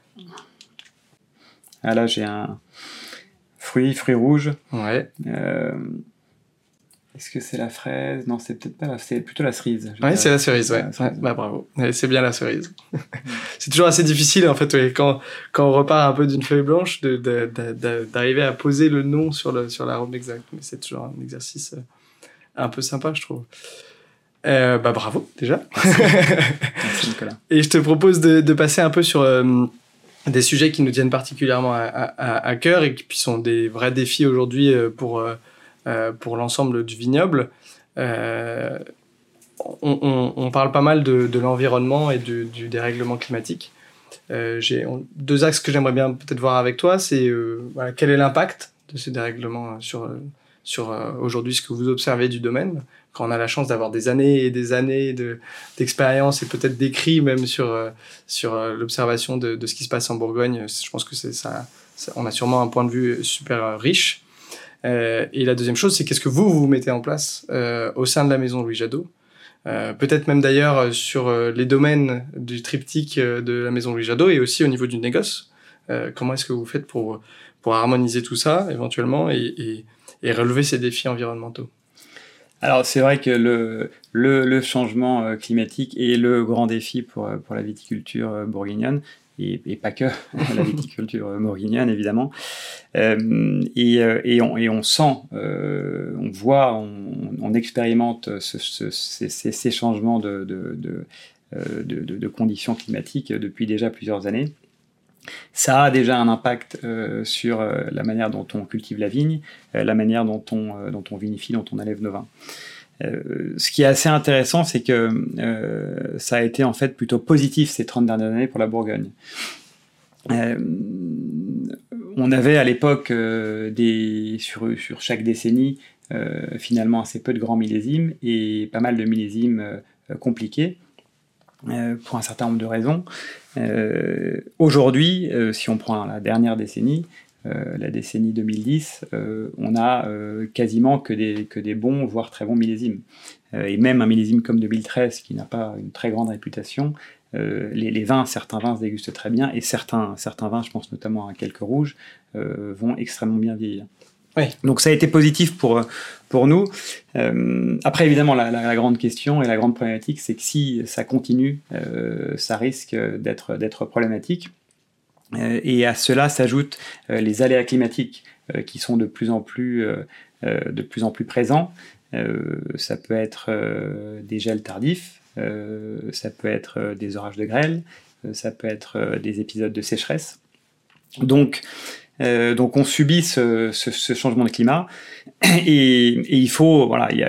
Ah, là, j'ai un fruit rouge. Ouais. Est-ce que c'est la fraise? Non, c'est peut-être pas c'est plutôt la cerise. Ouais, c'est la cerise, ouais. Bah, bravo. Ouais, c'est bien la cerise. C'est toujours assez difficile, en fait, ouais, quand on repart un peu d'une feuille blanche, d'arriver à poser le nom sur l'arôme exact. Mais c'est toujours un exercice un peu sympa, je trouve. Bravo, déjà. Merci, Nicolas. Et je te propose de passer un peu sur des sujets qui nous tiennent particulièrement à cœur et qui sont des vrais défis aujourd'hui pour l'ensemble du vignoble. On parle pas mal de l'environnement et du dérèglement climatique. J'ai 2 axes que j'aimerais bien peut-être voir avec toi. C'est quel est l'impact de ces dérèglements sur aujourd'hui ce que vous observez du domaine, quand on a la chance d'avoir des années et des années d'expérience et peut-être d'écrits même sur l'observation de ce qui se passe en Bourgogne. Je pense que c'est ça, on a sûrement un point de vue super riche. Et la deuxième chose, c'est qu'est-ce que vous mettez en place au sein de la maison Louis Jadot peut-être même d'ailleurs sur les domaines du triptyque de la maison Louis Jadot et aussi au niveau du négoce. Comment est-ce que vous faites pour harmoniser tout ça éventuellement et relever ces défis environnementaux? Alors c'est vrai que le changement climatique est le grand défi pour la viticulture bourguignonne. Et pas que la viticulture bourguignonne, évidemment. Et on sent, on voit, on expérimente ces changements de conditions climatiques depuis déjà plusieurs années. Ça a déjà un impact sur la manière dont on cultive la vigne, la manière dont on vinifie, dont on enlève nos vins. Ce qui est assez intéressant, c'est que ça a été en fait plutôt positif ces 30 dernières années pour la Bourgogne. On avait à l'époque sur chaque décennie finalement assez peu de grands millésimes et pas mal de millésimes compliqués pour un certain nombre de raisons. Aujourd'hui, si on prend la dernière décennie, la décennie 2010, on a quasiment que des bons, voire très bons millésimes. Et même un millésime comme 2013, qui n'a pas une très grande réputation, certains vins se dégustent très bien, et certains vins, je pense notamment à quelques rouges, vont extrêmement bien vieillir. Oui. Donc ça a été positif pour nous. Après, évidemment, la grande question et la grande problématique, c'est que si ça continue, ça risque d'être problématique. Et à cela s'ajoutent les aléas climatiques qui sont de plus en plus présents. Ça peut être des gels tardifs, ça peut être des orages de grêle, ça peut être des épisodes de sécheresse. Donc on subit ce changement de climat et il faut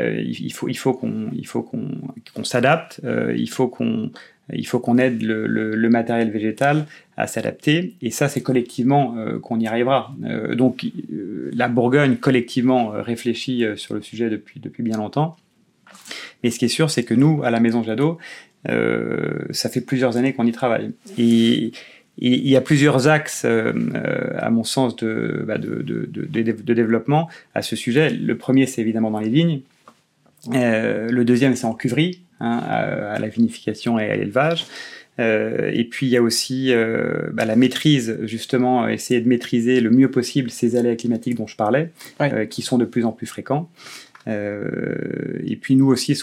qu'on s'adapte, il faut qu'on aide le matériel végétal à s'adapter, et ça c'est collectivement qu'on y arrivera. Donc la Bourgogne collectivement réfléchit sur le sujet depuis bien longtemps, mais ce qui est sûr, c'est que nous, à la Maison Jadot, ça fait plusieurs années qu'on y travaille. Et il y a plusieurs axes, à mon sens, de développement à ce sujet. Le premier, c'est évidemment dans les vignes. Le deuxième, c'est en cuverie, à la vinification et à l'élevage. Et puis, il y a aussi la maîtrise, justement, essayer de maîtriser le mieux possible ces aléas climatiques dont je parlais, qui sont de plus en plus fréquents. Et puis, nous aussi,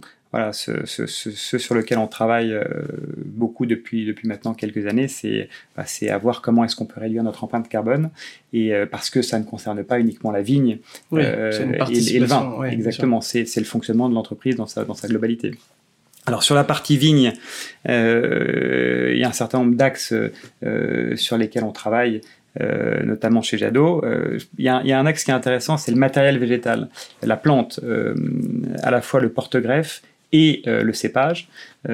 ce sur lequel on travaille beaucoup depuis maintenant quelques années, c'est à voir comment est-ce qu'on peut réduire notre empreinte carbone, et parce que ça ne concerne pas uniquement la vigne et le vin. Oui, exactement, c'est le fonctionnement de l'entreprise dans sa globalité. Alors sur la partie vigne, il y a un certain nombre d'axes sur lesquels on travaille, notamment chez Jadot. Il y a un axe qui est intéressant, c'est le matériel végétal. La plante, à la fois le porte-greffe et le cépage.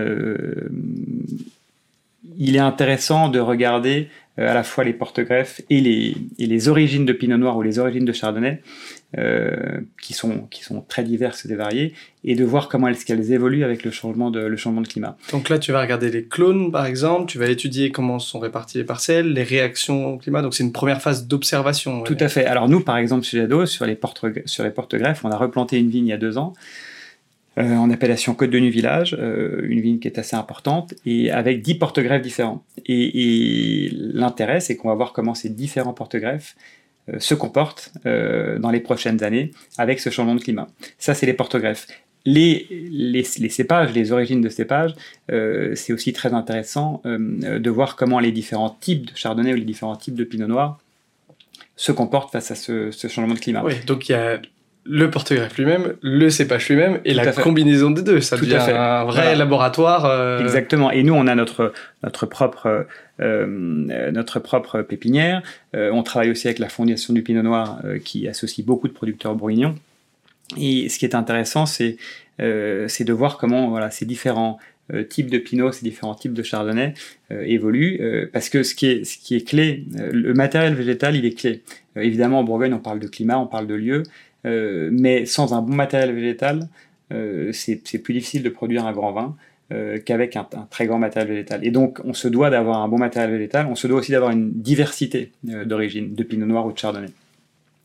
Il est intéressant de regarder à la fois les porte-greffes et les origines de Pinot Noir ou les origines de Chardonnay, qui sont très diverses et variées, et de voir comment est-ce qu'elles évoluent avec le changement de climat. Donc là, tu vas regarder les clones, par exemple, tu vas étudier comment sont réparties les parcelles, les réactions au climat, donc c'est une première phase d'observation. Tout à fait. Alors nous, par exemple, chez Jadot, sur les porte-greffes, on a replanté une vigne il y a 2 ans, en appellation Côte de Nu Village, une vigne qui est assez importante, et avec 10 porte-greffes différents. Et l'intérêt, c'est qu'on va voir comment ces différents porte-greffes se comportent dans les prochaines années avec ce changement de climat. Ça, c'est les porte-greffes. Les cépages, les origines de cépages, c'est aussi très intéressant de voir comment les différents types de Chardonnay ou les différents types de Pinot Noir se comportent face à ce changement de climat. Oui, donc il y a le porte-greffe lui-même, le cépage lui-même et la combinaison des deux. Ça devient un vrai laboratoire. Exactement. Et nous, on a notre propre pépinière. On travaille aussi avec la Fondation du Pinot Noir qui associe beaucoup de producteurs bourguignons. Et ce qui est intéressant, c'est de voir comment ces différents types de Pinot, ces différents types de Chardonnay évoluent, parce que ce qui est clé, le matériel végétal, il est clé. Évidemment, en Bourgogne, on parle de climat, on parle de lieu, mais sans un bon matériel végétal, c'est plus difficile de produire un grand vin qu'avec un très grand matériel végétal. Et donc, on se doit d'avoir un bon matériel végétal, on se doit aussi d'avoir une diversité d'origine, de Pinot Noir ou de Chardonnay.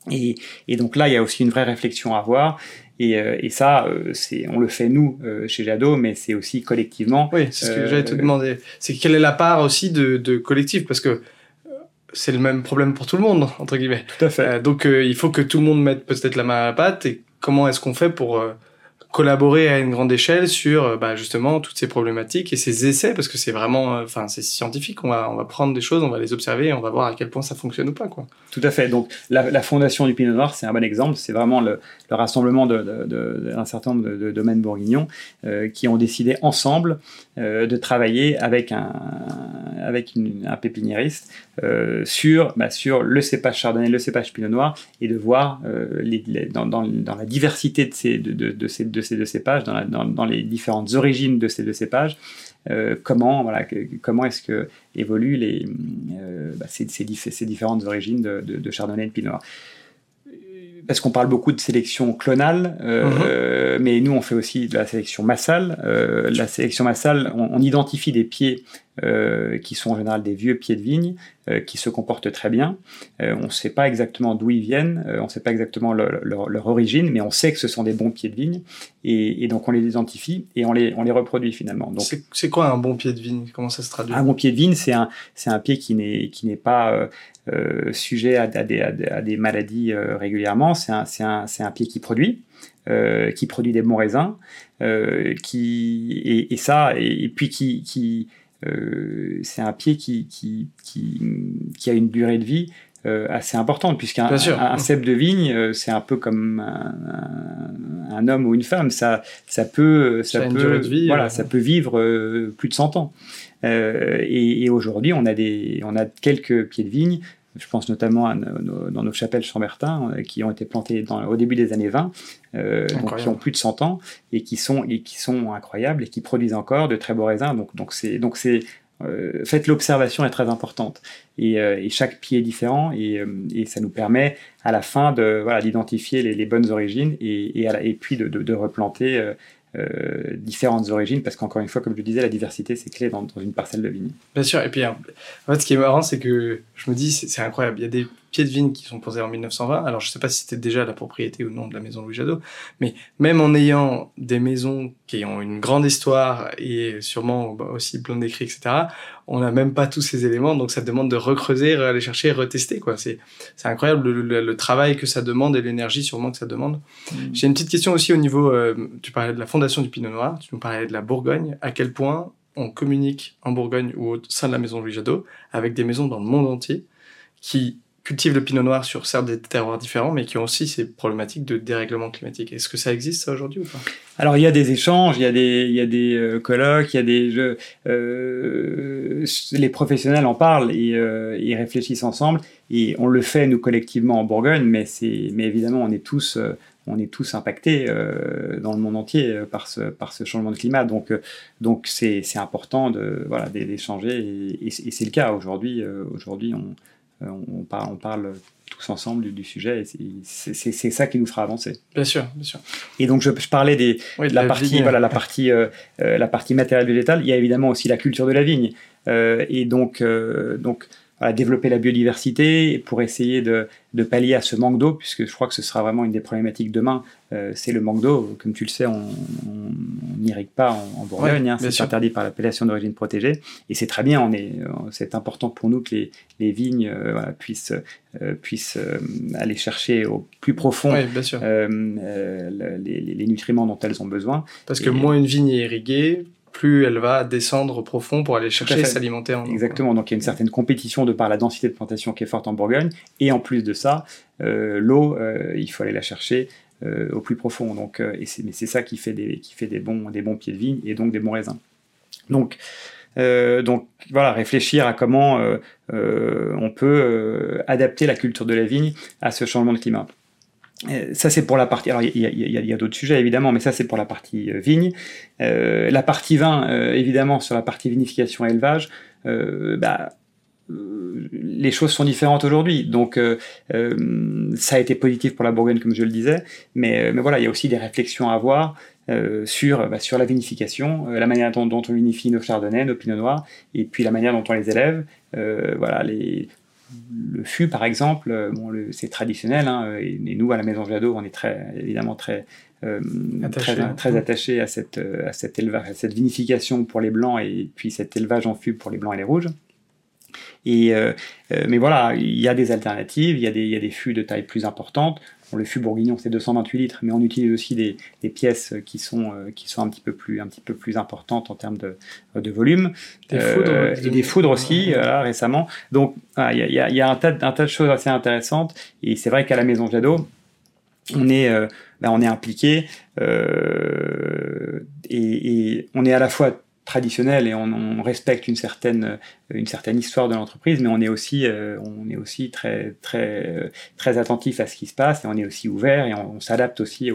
Et donc là, il y a aussi une vraie réflexion à avoir. Et ça, on le fait nous chez Jadot, mais c'est aussi collectivement. Oui, c'est ce que j'allais te demander. C'est quelle est la part aussi de collectif, parce que c'est le même problème pour tout le monde, entre guillemets. Tout à fait. Donc il faut que tout le monde mette peut-être la main à la pâte. Et comment est-ce qu'on fait pour collaborer à une grande échelle sur justement toutes ces problématiques et ces essais, parce que c'est vraiment, c'est scientifique. On va prendre des choses, on va les observer et on va voir à quel point ça fonctionne ou pas, quoi. Tout à fait. Donc la fondation du Pinot Noir, c'est un bon exemple. C'est vraiment le rassemblement d'un certain nombre de domaines bourguignons qui ont décidé ensemble de travailler avec un pépiniériste sur le cépage chardonnay, le cépage Pinot Noir, et de voir dans la diversité de ces deux cépages, dans les différentes origines de ces deux cépages, comment est-ce que évoluent ces différentes origines de chardonnay et de pinot noir. Parce qu'on parle beaucoup de sélection clonale, mais nous on fait aussi de la sélection massale. La sélection massale, on identifie des pieds qui sont en général des vieux pieds de vigne, qui se comportent très bien. On ne sait pas exactement d'où ils viennent, on ne sait pas exactement leur origine, mais on sait que ce sont des bons pieds de vigne, et donc on les identifie et on les reproduit finalement. Donc, c'est quoi un bon pied de vigne? Comment ça se traduit? Un bon pied de vigne, c'est un pied qui n'est pas sujet à des maladies régulièrement. C'est un pied qui produit des bons raisins, c'est un pied qui a une durée de vie assez importante, puisqu'un cep de vigne, c'est un peu comme un homme ou une femme. Ça peut vivre plus de 100 ans. Et aujourd'hui, on a quelques pieds de vigne. Je pense notamment dans nos chapelles Chambertin, qui ont été plantées au début des années 20, donc qui ont plus de 100 ans, et qui sont incroyables, et qui produisent encore de très beaux raisins. En fait, l'observation est très importante. Et chaque pied est différent, et ça nous permet à la fin d'identifier les bonnes origines, et puis de replanter différentes origines, parce qu'encore une fois, comme je le disais, la diversité c'est clé dans une parcelle de vigne. Bien sûr. Et puis en fait, ce qui est marrant, c'est que je me dis, c'est incroyable, il y a des pieds de vigne qui sont posés en 1920. Alors je sais pas si c'était déjà la propriété ou non de la maison Louis Jadot, mais même en ayant des maisons qui ont une grande histoire et sûrement aussi plein d'écrits, etc., on n'a même pas tous ces éléments, donc ça demande de recreuser, aller chercher, retester, quoi. C'est incroyable le travail que ça demande et l'énergie sûrement que ça demande. J'ai une petite question aussi au niveau, tu parlais de la fondation du Pinot Noir, tu nous parlais de la Bourgogne. À quel point on communique en Bourgogne ou au sein de la maison Louis Jadot avec des maisons dans le monde entier qui cultivent le Pinot Noir sur certes des terroirs différents, mais qui ont aussi ces problématiques de dérèglement climatique. Est-ce que ça existe, ça, aujourd'hui, ou pas? Alors, il y a des échanges, il y a des colloques, il y a des jeux. Les professionnels en parlent et ils réfléchissent ensemble. Et on le fait, nous, collectivement, en Bourgogne, mais évidemment, on est tous impactés dans le monde entier par ce changement de climat. Donc c'est important d'échanger, et c'est le cas aujourd'hui. Aujourd'hui, on parle tous ensemble du sujet, et c'est ça qui nous fera avancer. Bien sûr, bien sûr. Et donc je parlais de la partie matérielle végétale. Il y a évidemment aussi la culture de la vigne, et donc développer la biodiversité pour essayer de pallier à ce manque d'eau, puisque je crois que ce sera vraiment une des problématiques demain, c'est le manque d'eau. Comme tu le sais, on n'irrigue pas en Bourgogne, c'est interdit par l'appellation d'origine protégée, et c'est très bien, c'est important pour nous que les vignes puissent aller chercher au plus profond les nutriments dont elles ont besoin. Parce que moins une vigne est irriguée, plus elle va descendre profond pour aller chercher, s'alimenter en eau. Exactement, donc il y a une certaine compétition de par la densité de plantation qui est forte en Bourgogne, et en plus de ça, l'eau, il faut aller la chercher au plus profond. Donc, mais c'est ça qui fait des bons pieds de vigne, et donc des bons raisins. Donc voilà, réfléchir à comment on peut adapter la culture de la vigne à ce changement de climat. Ça, c'est pour la partie. Alors, il y a d'autres sujets évidemment, mais ça, c'est pour la partie vigne. La partie vin, évidemment, sur la partie vinification et élevage, les choses sont différentes aujourd'hui. Donc, ça a été positif pour la Bourgogne, comme je le disais, mais voilà, il y a aussi des réflexions à avoir sur la vinification, la manière dont on vinifie nos chardonnays, nos pinots noirs, et puis la manière dont on les élève. le fût, par exemple, c'est traditionnel, hein, et nous, à la Maison Jadot, on est évidemment très attaché à cet élevage, à cette vinification pour les blancs, et puis cet élevage en fût pour les blancs et les rouges. Mais voilà, il y a des alternatives, il y a des fûts de taille plus importante. Bon, le fût bourguignon, c'est 228 litres, mais on utilise aussi des pièces qui sont un petit peu plus importantes en termes de volume. Des foudres aussi, récemment. Donc, il y a un tas de choses assez intéressantes. Et c'est vrai qu'à la Maison Jadot, on est impliqué et on est à la fois traditionnel et on respecte une certaine histoire de l'entreprise, mais on est aussi très attentif à ce qui se passe, et on est aussi ouvert, et on s'adapte aussi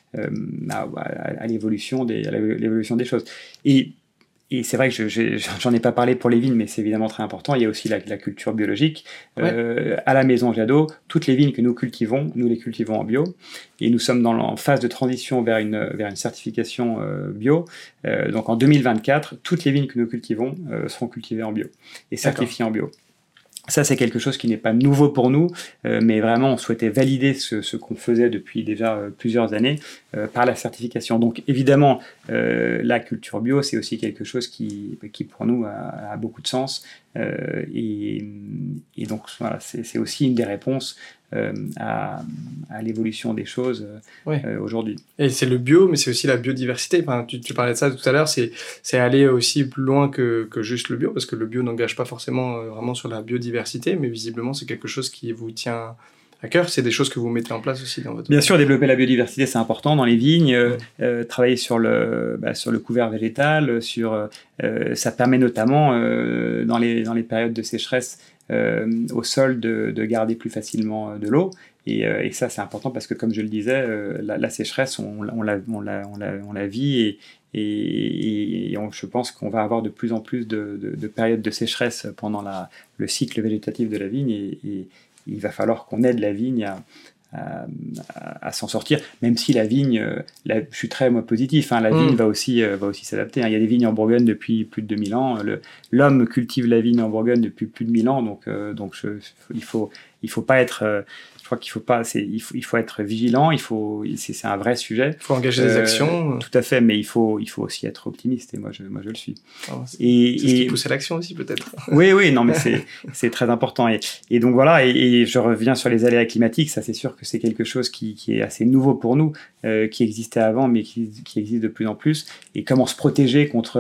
à l'évolution des choses. Et c'est vrai que j'en ai pas parlé pour les vignes, mais c'est évidemment très important. Il y a aussi la culture biologique. À la Maison Jadot, toutes les vignes que nous cultivons, nous les cultivons en bio. Et nous sommes en phase de transition vers une certification bio. Donc en 2024, toutes les vignes que nous cultivons seront cultivées en bio et certifiées en bio. Ça, c'est quelque chose qui n'est pas nouveau pour nous, mais vraiment, on souhaitait valider ce qu'on faisait depuis déjà plusieurs années par la certification. Donc, évidemment, la culture bio, c'est aussi quelque chose qui pour nous, a beaucoup de sens. Et donc, voilà, c'est aussi une des réponses à l'évolution des choses aujourd'hui. Et c'est le bio, mais c'est aussi la biodiversité. Enfin, tu parlais de ça tout à l'heure, c'est aller aussi plus loin que juste le bio, parce que le bio n'engage pas forcément vraiment sur la biodiversité, mais visiblement c'est quelque chose qui vous tient à cœur. C'est des choses que vous mettez en place aussi dans votre... Bien sûr, développer la biodiversité, c'est important dans les vignes. Travailler sur le couvert végétal, ça permet notamment dans les périodes de sécheresse au sol de garder plus facilement de l'eau, et ça c'est important parce que, comme je le disais, la sécheresse on la vit, et je pense qu'on va avoir de plus en plus de périodes de sécheresse pendant le cycle végétatif de la vigne, et il va falloir qu'on aide la vigne à s'en sortir, même si la vigne, je suis très positif, hein, la vigne va aussi s'adapter, hein. Il y a des vignes en Bourgogne depuis plus de 2000 ans, l'homme cultive la vigne en Bourgogne depuis plus de 1000 ans, donc il faut pas être... je crois il faut être vigilant, c'est un vrai sujet. Il faut engager des actions. Tout à fait, mais il faut aussi être optimiste, et moi je le suis. C'est ce qui pousse à l'action aussi, peut-être. Oui, non, mais c'est très important. Et donc voilà, et je reviens sur les aléas climatiques. Ça, c'est sûr que c'est quelque chose qui est assez nouveau pour nous, qui existait avant, mais qui existe de plus en plus. Et comment se protéger contre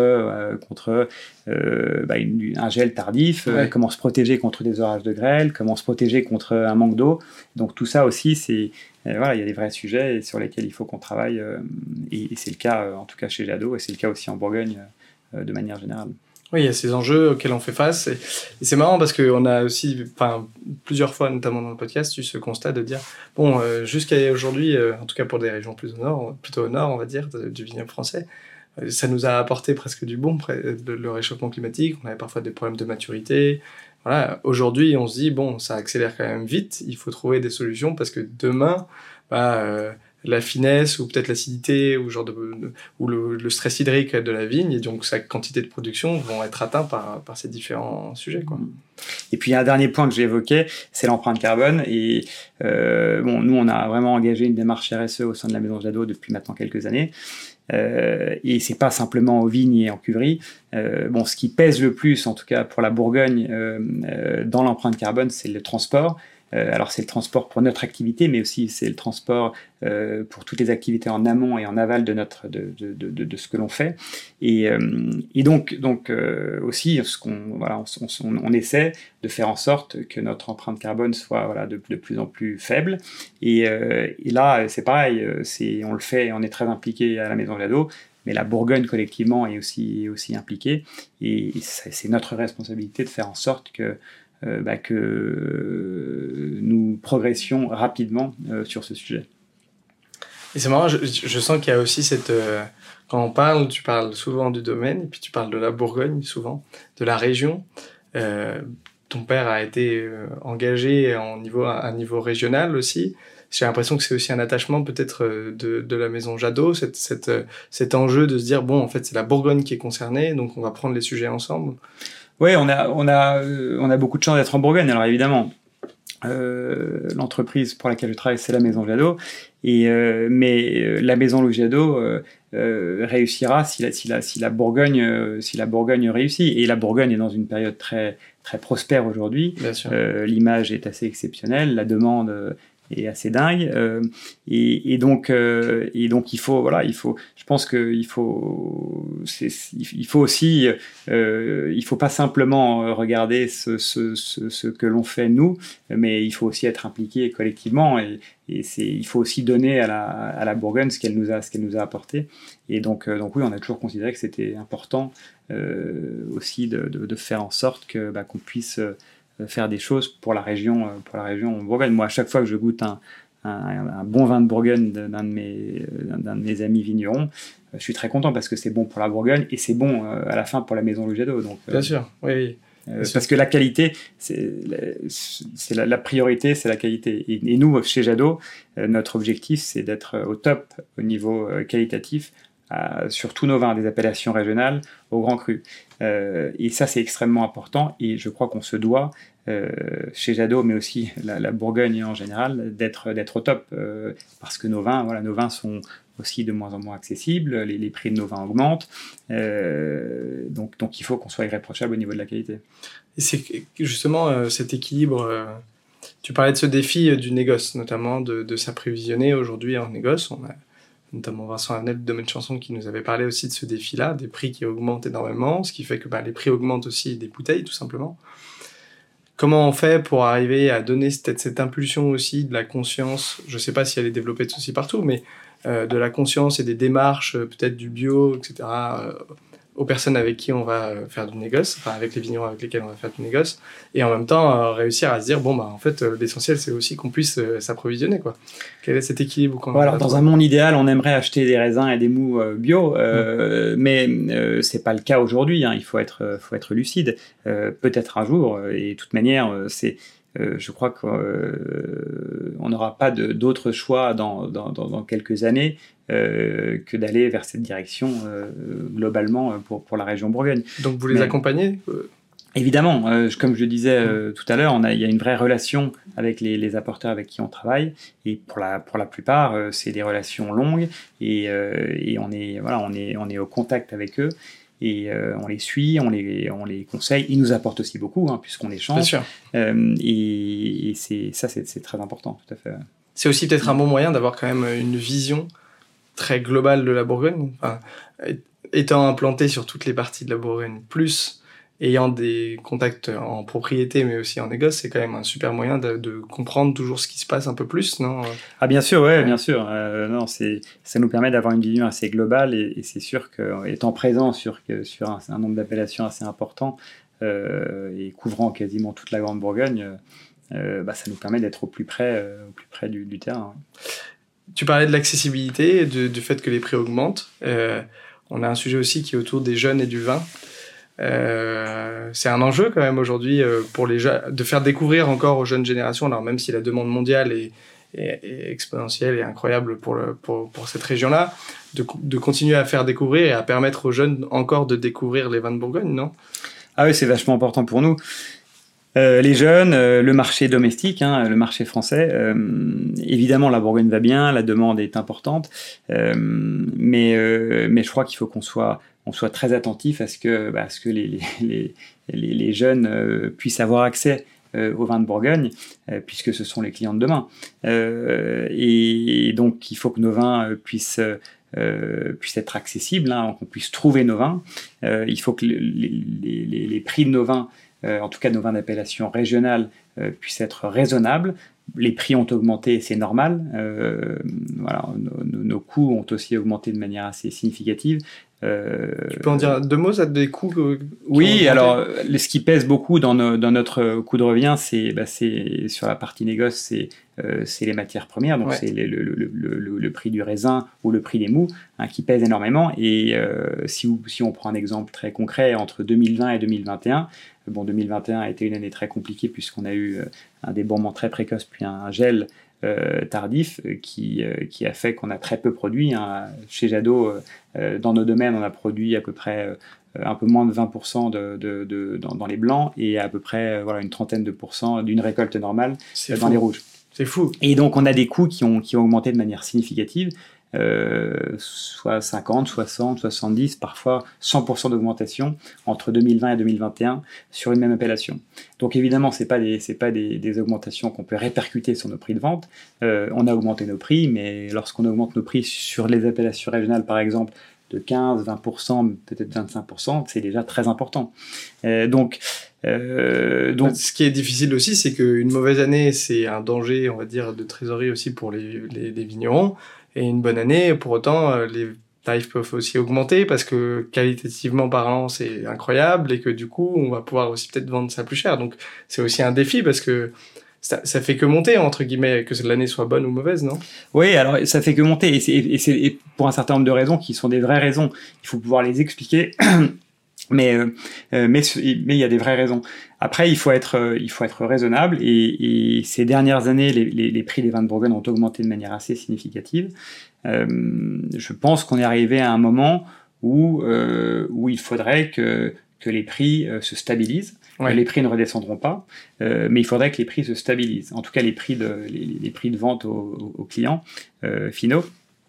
un gel tardif, comment se protéger contre des orages de grêle, comment se protéger contre un manque d'eau. Donc tout ça aussi, il y a des vrais sujets sur lesquels il faut qu'on travaille, et c'est le cas en tout cas chez Jadot, et c'est le cas aussi en Bourgogne de manière générale. Oui, il y a ces enjeux auxquels on fait face, et c'est marrant parce qu'on a aussi, plusieurs fois, notamment dans le podcast, eu ce constat de dire, jusqu'à aujourd'hui, en tout cas pour des régions plutôt au nord, on va dire, du vignoble français, ça nous a apporté presque du bon, le réchauffement climatique. On avait parfois des problèmes de maturité. Voilà. Aujourd'hui, on se dit, ça accélère quand même vite, il faut trouver des solutions, parce que demain, la finesse, ou peut-être l'acidité, ou le stress hydrique de la vigne, et donc sa quantité de production, vont être atteints par ces différents sujets, quoi. Et puis, il y a un dernier point que j'ai évoqué, c'est l'empreinte carbone. Et nous, on a vraiment engagé une démarche RSE au sein de la Maison Jadot depuis maintenant quelques années. Et c'est pas simplement aux vignes et en cuverie. Ce qui pèse le plus, en tout cas pour la Bourgogne, dans l'empreinte carbone, c'est le transport. Alors c'est le transport pour notre activité, mais aussi c'est le transport pour toutes les activités en amont et en aval de ce que l'on fait. Et donc aussi, on essaie de faire en sorte que notre empreinte carbone soit de plus en plus faible. Et là, c'est pareil, on le fait, on est très impliqué à la Maison Jadot, mais la Bourgogne collectivement est aussi impliquée. Et c'est notre responsabilité de faire en sorte que nous progressions rapidement sur ce sujet. Et c'est marrant, je sens qu'il y a aussi quand on parle, tu parles souvent du domaine, et puis tu parles de la Bourgogne souvent, de la région. Ton père a été engagé à un niveau régional aussi. J'ai l'impression que c'est aussi un attachement peut-être de la Maison Jadot, cet enjeu de se dire, en fait, c'est la Bourgogne qui est concernée, donc on va prendre les sujets ensemble. Oui, on a beaucoup de chance d'être en Bourgogne. Alors évidemment, l'entreprise pour laquelle je travaille, c'est la Maison Jadot. Mais la Maison Louis Jadot réussira si la Bourgogne réussit. Et la Bourgogne est dans une période très, très prospère aujourd'hui. L'image est assez exceptionnelle, la demande est assez dingue. Et donc il faut, je pense qu'il faut, il faut aussi, il faut pas simplement regarder ce que l'on fait nous, mais il faut aussi être impliqué collectivement et il faut aussi donner à la Bourgogne ce qu'elle nous a apporté. Et donc oui, on a toujours considéré que c'était important aussi de faire en sorte qu'on puisse faire des choses pour la région Bourgogne. Moi, à chaque fois que je goûte un bon vin de Bourgogne d'un de mes amis vignerons, je suis très content parce que c'est bon pour la Bourgogne et c'est bon à la fin pour la Maison Louis Jadot. Donc, bien sûr, oui. Parce que la qualité, c'est la priorité, c'est la qualité. Et nous, chez Jadot, notre objectif, c'est d'être au top au niveau qualitatif sur tous nos vins, des appellations régionales au Grand Cru. Et ça, c'est extrêmement important. Et je crois qu'on se doit, chez Jadot, mais aussi la Bourgogne en général, d'être au top. Parce que nos vins sont aussi de moins en moins accessibles, les prix de nos vins augmentent, donc il faut qu'on soit irréprochable au niveau de la qualité. Et c'est justement cet équilibre, tu parlais de ce défi du négoce, notamment de s'approvisionner aujourd'hui en négoce. On a notamment Vincent Avenel du Domaine Chanson qui nous avait parlé aussi de ce défi-là, des prix qui augmentent énormément, ce qui fait que les prix augmentent aussi des bouteilles tout simplement. Comment on fait pour arriver à donner cette impulsion aussi de la conscience, je ne sais pas si elle est développée de ceci partout, mais de la conscience et des démarches, peut-être du bio, etc., aux personnes avec qui on va faire du négoce, enfin avec les vignerons avec lesquels on va faire du négoce, et en même temps réussir à se dire, en fait, l'essentiel, c'est aussi qu'on puisse s'approvisionner, quoi. Quel est cet équilibre alors, dans un monde idéal, on aimerait acheter des raisins et des mous bio, mais c'est pas le cas aujourd'hui, hein, il faut être lucide. Peut-être un jour, et de toute manière, je crois qu'on n'aura pas d'autre choix dans quelques années que d'aller vers cette direction globalement pour la région Bourgogne. Donc vous les accompagnez Évidemment, comme je le disais tout à l'heure, il y a une vraie relation avec les apporteurs avec qui on travaille, et pour la plupart, c'est des relations longues, et on est au contact avec eux. Et on les suit, on les conseille. Ils nous apportent aussi beaucoup, puisqu'on échange. Bien sûr. Et c'est très important, tout à fait. C'est aussi peut-être un bon moyen d'avoir quand même une vision très globale de la Bourgogne. Enfin, étant implanté sur toutes les parties de la Bourgogne, plus ayant des contacts en propriété, mais aussi en négoce, c'est quand même un super moyen de comprendre toujours ce qui se passe un peu plus, non ? Ah bien sûr, ouais. Bien sûr. Non, ça nous permet d'avoir une vision assez globale, et c'est sûr qu'étant présent sur un nombre d'appellations assez important, et couvrant quasiment toute la Grande Bourgogne, ça nous permet d'être au plus près du terrain. Tu parlais de l'accessibilité, du fait que les prix augmentent. On a un sujet aussi qui est autour des jeunes et du vin. C'est un enjeu quand même aujourd'hui pour les jeunes, de faire découvrir encore aux jeunes générations, alors même si la demande mondiale est exponentielle et incroyable pour cette région-là, de continuer à faire découvrir et à permettre aux jeunes encore de découvrir les vins de Bourgogne, non ? Ah oui, c'est vachement important pour nous. Les jeunes, le marché domestique, le marché français, évidemment la Bourgogne va bien, la demande est importante, mais je crois qu'il faut qu'on soit très attentif à ce que les jeunes puissent avoir accès aux vins de Bourgogne, puisque ce sont les clients de demain. Et donc il faut que nos vins puissent être accessibles, qu'on puisse trouver nos vins. Il faut que les prix de nos vins, en tout cas nos vins d'appellation régionale, puissent être raisonnables. Les prix ont augmenté, c'est normal. Nos coûts ont aussi augmenté de manière assez significative. Tu peux en dire deux mots, ça, des coûts Oui, alors ce qui pèse beaucoup dans notre coût de revient, c'est sur la partie négoce, c'est les matières premières, donc c'est le prix du raisin ou le prix des mous, qui pèse énormément. Et si on prend un exemple très concret, entre 2020 et 2021, 2021 a été une année très compliquée puisqu'on a eu un débordement très précoce puis un gel tardif qui a fait qu'on a très peu produit. Chez Jadot, dans nos domaines, on a produit à peu près un peu moins de 20% dans les blancs et à peu près une trentaine de pourcents d'une récolte normale dans les rouges. C'est fou. Et donc, on a des coûts qui ont augmenté de manière significative, soit 50, 60, 70, parfois 100% d'augmentation entre 2020 et 2021 sur une même appellation. Donc, évidemment, c'est pas des augmentations qu'on peut répercuter sur nos prix de vente. On a augmenté nos prix, mais lorsqu'on augmente nos prix sur les appellations régionales, par exemple, de 15, 20%, peut-être 25%, c'est déjà très important. Donc, ce qui est difficile aussi, c'est qu'une mauvaise année, c'est un danger, on va dire, de trésorerie aussi pour les vignerons. Et une bonne année, pour autant, les tarifs peuvent aussi augmenter parce que qualitativement parlant, c'est incroyable et que du coup, on va pouvoir aussi peut-être vendre ça plus cher. Donc, c'est aussi un défi parce que ça fait que monter, entre guillemets, que l'année soit bonne ou mauvaise, non ? Oui, alors ça fait que monter, et c'est pour un certain nombre de raisons qui sont des vraies raisons. Il faut pouvoir les expliquer, mais il y a des vraies raisons. Après, il faut être raisonnable, et ces dernières années, les prix des vins de Bourgogne ont augmenté de manière assez significative. Je pense qu'on est arrivé à un moment où il faudrait que les prix se stabilisent. Ouais. Les prix ne redescendront pas, mais il faudrait que les prix se stabilisent. En tout cas, les prix de vente aux clients finaux.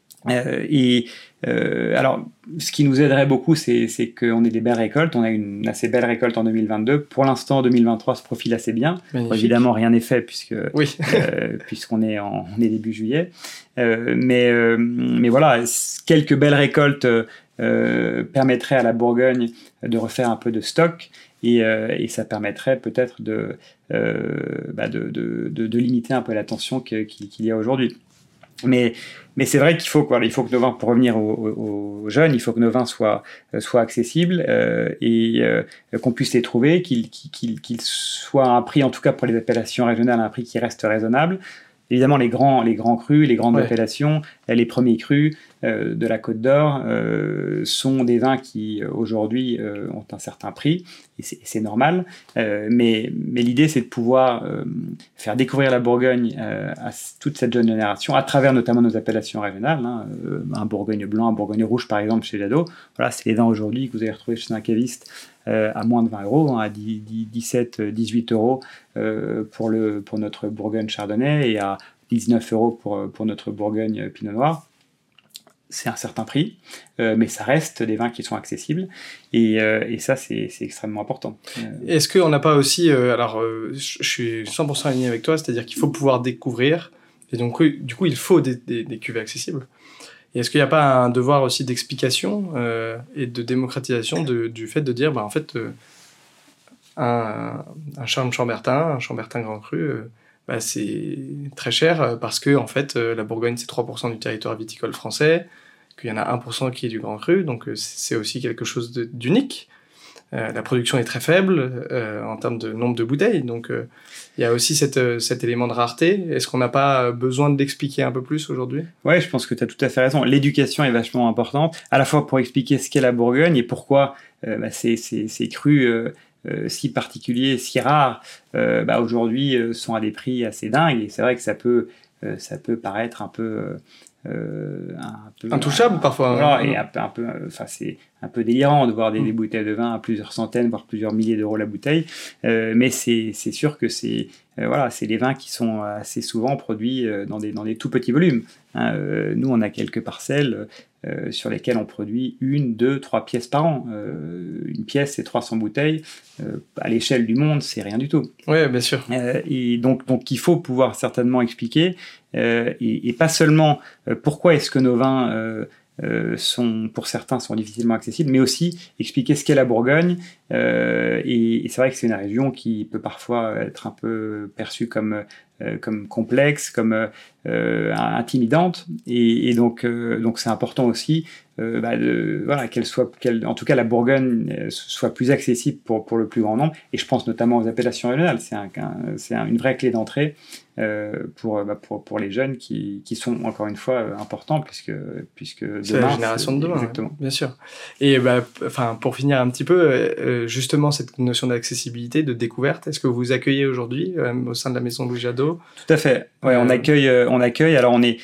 Alors, ce qui nous aiderait beaucoup, c'est qu'on ait des belles récoltes. On a une assez belle récolte en 2022. Pour l'instant, 2023 se profile assez bien. Bon, évidemment, rien n'est fait puisqu'on est début juillet. Mais voilà, quelques belles récoltes permettraient à la Bourgogne de refaire un peu de stock. Et ça permettrait peut-être de limiter un peu la tension qu'il y a aujourd'hui. Mais c'est vrai qu'il faut que nos vins, pour revenir aux jeunes, il faut que nos vins soient accessibles et qu'on puisse les trouver, qu'ils soient à un prix, en tout cas pour les appellations régionales, à un prix qui reste raisonnable. Évidemment, les grands crus, les grandes appellations, les premiers crus de la Côte d'Or sont des vins qui, aujourd'hui, ont un certain prix, et c'est normal. Mais l'idée, c'est de pouvoir faire découvrir la Bourgogne à toute cette jeune génération, à travers notamment nos appellations régionales. Un Bourgogne blanc, un Bourgogne rouge, par exemple, chez Jadot. Voilà, c'est les vins aujourd'hui que vous allez retrouver chez un caviste à moins de 20 €, à 17, 18 € pour notre Bourgogne Chardonnay et à 19 € pour notre Bourgogne Pinot Noir. C'est un certain prix, mais ça reste des vins qui sont accessibles, et ça, c'est extrêmement important. Est-ce qu'on n'a pas aussi... je suis 100% aligné avec toi, c'est-à-dire qu'il faut pouvoir découvrir, et donc du coup, il faut des cuvées accessibles. Et est-ce qu'il n'y a pas un devoir aussi d'explication et de démocratisation du fait de dire, en fait, un Chambertin Grand Cru... c'est très cher parce que en fait, la Bourgogne, c'est 3% du territoire viticole français, qu'il y en a 1% qui est du Grand Cru, donc c'est aussi quelque chose d'unique. La production est très faible en termes de nombre de bouteilles, donc il y a aussi cet élément de rareté. Est-ce qu'on n'a pas besoin de l'expliquer un peu plus aujourd'hui ? Ouais, je pense que tu as tout à fait raison. L'éducation est vachement importante, à la fois pour expliquer ce qu'est la Bourgogne et pourquoi ces crus... si particuliers, si rares, aujourd'hui sont à des prix assez dingues, et c'est vrai que ça peut paraître un peu intouchable parfois. Voilà, et c'est un peu délirant de voir des bouteilles de vin à plusieurs centaines, voire plusieurs milliers d'euros la bouteille, mais c'est sûr que c'est des vins qui sont assez souvent produits dans des tout petits volumes. Nous, on a quelques parcelles sur lesquelles on produit 1, 2, 3 pièces par an. Une pièce, c'est 300 bouteilles. À l'échelle du monde, c'est rien du tout. Oui, bien sûr. Et donc, il faut pouvoir certainement expliquer, et pas seulement pourquoi est-ce que nos vins pour certains sont difficilement accessibles, mais aussi expliquer ce qu'est la Bourgogne. Et c'est vrai que c'est une région qui peut parfois être un peu perçue comme complexe, comme intimidante, et donc c'est important aussi en tout cas la Bourgogne soit plus accessible pour le plus grand nombre, et je pense notamment aux appellations régionales. C'est une vraie clé d'entrée pour les jeunes qui sont encore une fois importants, puisque c'est la génération de demain. Exactement. Bien sûr. Et pour finir un petit peu, justement cette notion d'accessibilité, de découverte, est-ce que vous accueillez aujourd'hui au sein de la maison Louis Jadot ? Tout à fait. Ouais, on accueille. Alors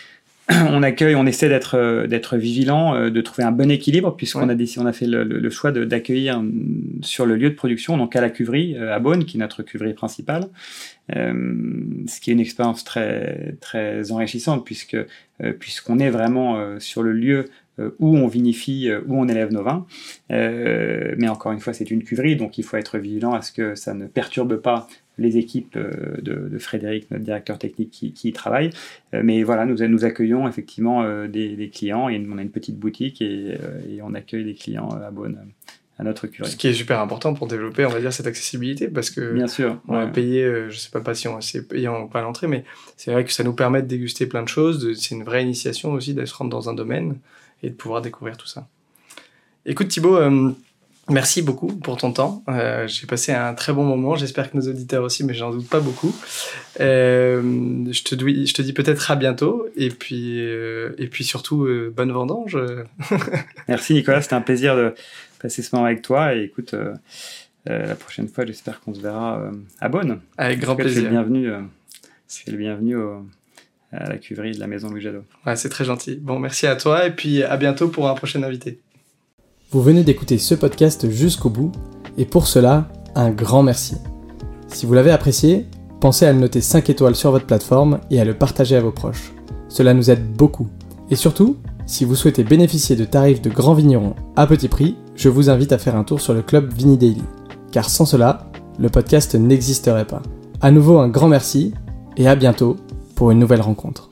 on accueille, on essaie d'être vigilant, de trouver un bon équilibre, puisqu'on on a fait le choix d'accueillir sur le lieu de production, donc à la cuverie, à Beaune, qui est notre cuverie principale, ce qui est une expérience très, très enrichissante, puisqu'on est vraiment sur le lieu où on vinifie, où on élève nos vins. Mais encore une fois, c'est une cuverie, donc il faut être vigilant à ce que ça ne perturbe pas les équipes de Frédéric, notre directeur technique, qui y travaille. Mais voilà, nous accueillons effectivement des clients, et on a une petite boutique, et on accueille des clients à Beaune, à notre cuverie. Ce qui est super important pour développer, on va dire, cette accessibilité, parce que bien sûr, on va payer, je sais pas si c'est payant pas à l'entrée, mais c'est vrai que ça nous permet de déguster plein de choses, c'est une vraie initiation aussi de se rendre dans un domaine et de pouvoir découvrir tout ça. Écoute Thibaut, merci beaucoup pour ton temps. J'ai passé un très bon moment. J'espère que nos auditeurs aussi, mais j'en doute pas beaucoup. Je te dis peut-être à bientôt. Et puis surtout, bonne vendange. Merci Nicolas, c'était un plaisir de passer ce moment avec toi. Et écoute, la prochaine fois, j'espère qu'on se verra à Beaune. Avec grand plaisir. Tu es le bienvenu à la cuverie de la maison Louis Jadot. Ouais, c'est très gentil. Bon, merci à toi. Et puis à bientôt pour un prochain invité. Vous venez d'écouter ce podcast jusqu'au bout, et pour cela, un grand merci. Si vous l'avez apprécié, pensez à le noter 5 étoiles sur votre plateforme et à le partager à vos proches. Cela nous aide beaucoup. Et surtout, si vous souhaitez bénéficier de tarifs de grands vignerons à petit prix, je vous invite à faire un tour sur le club Vini Daily. Car sans cela, le podcast n'existerait pas. À nouveau un grand merci, et à bientôt pour une nouvelle rencontre.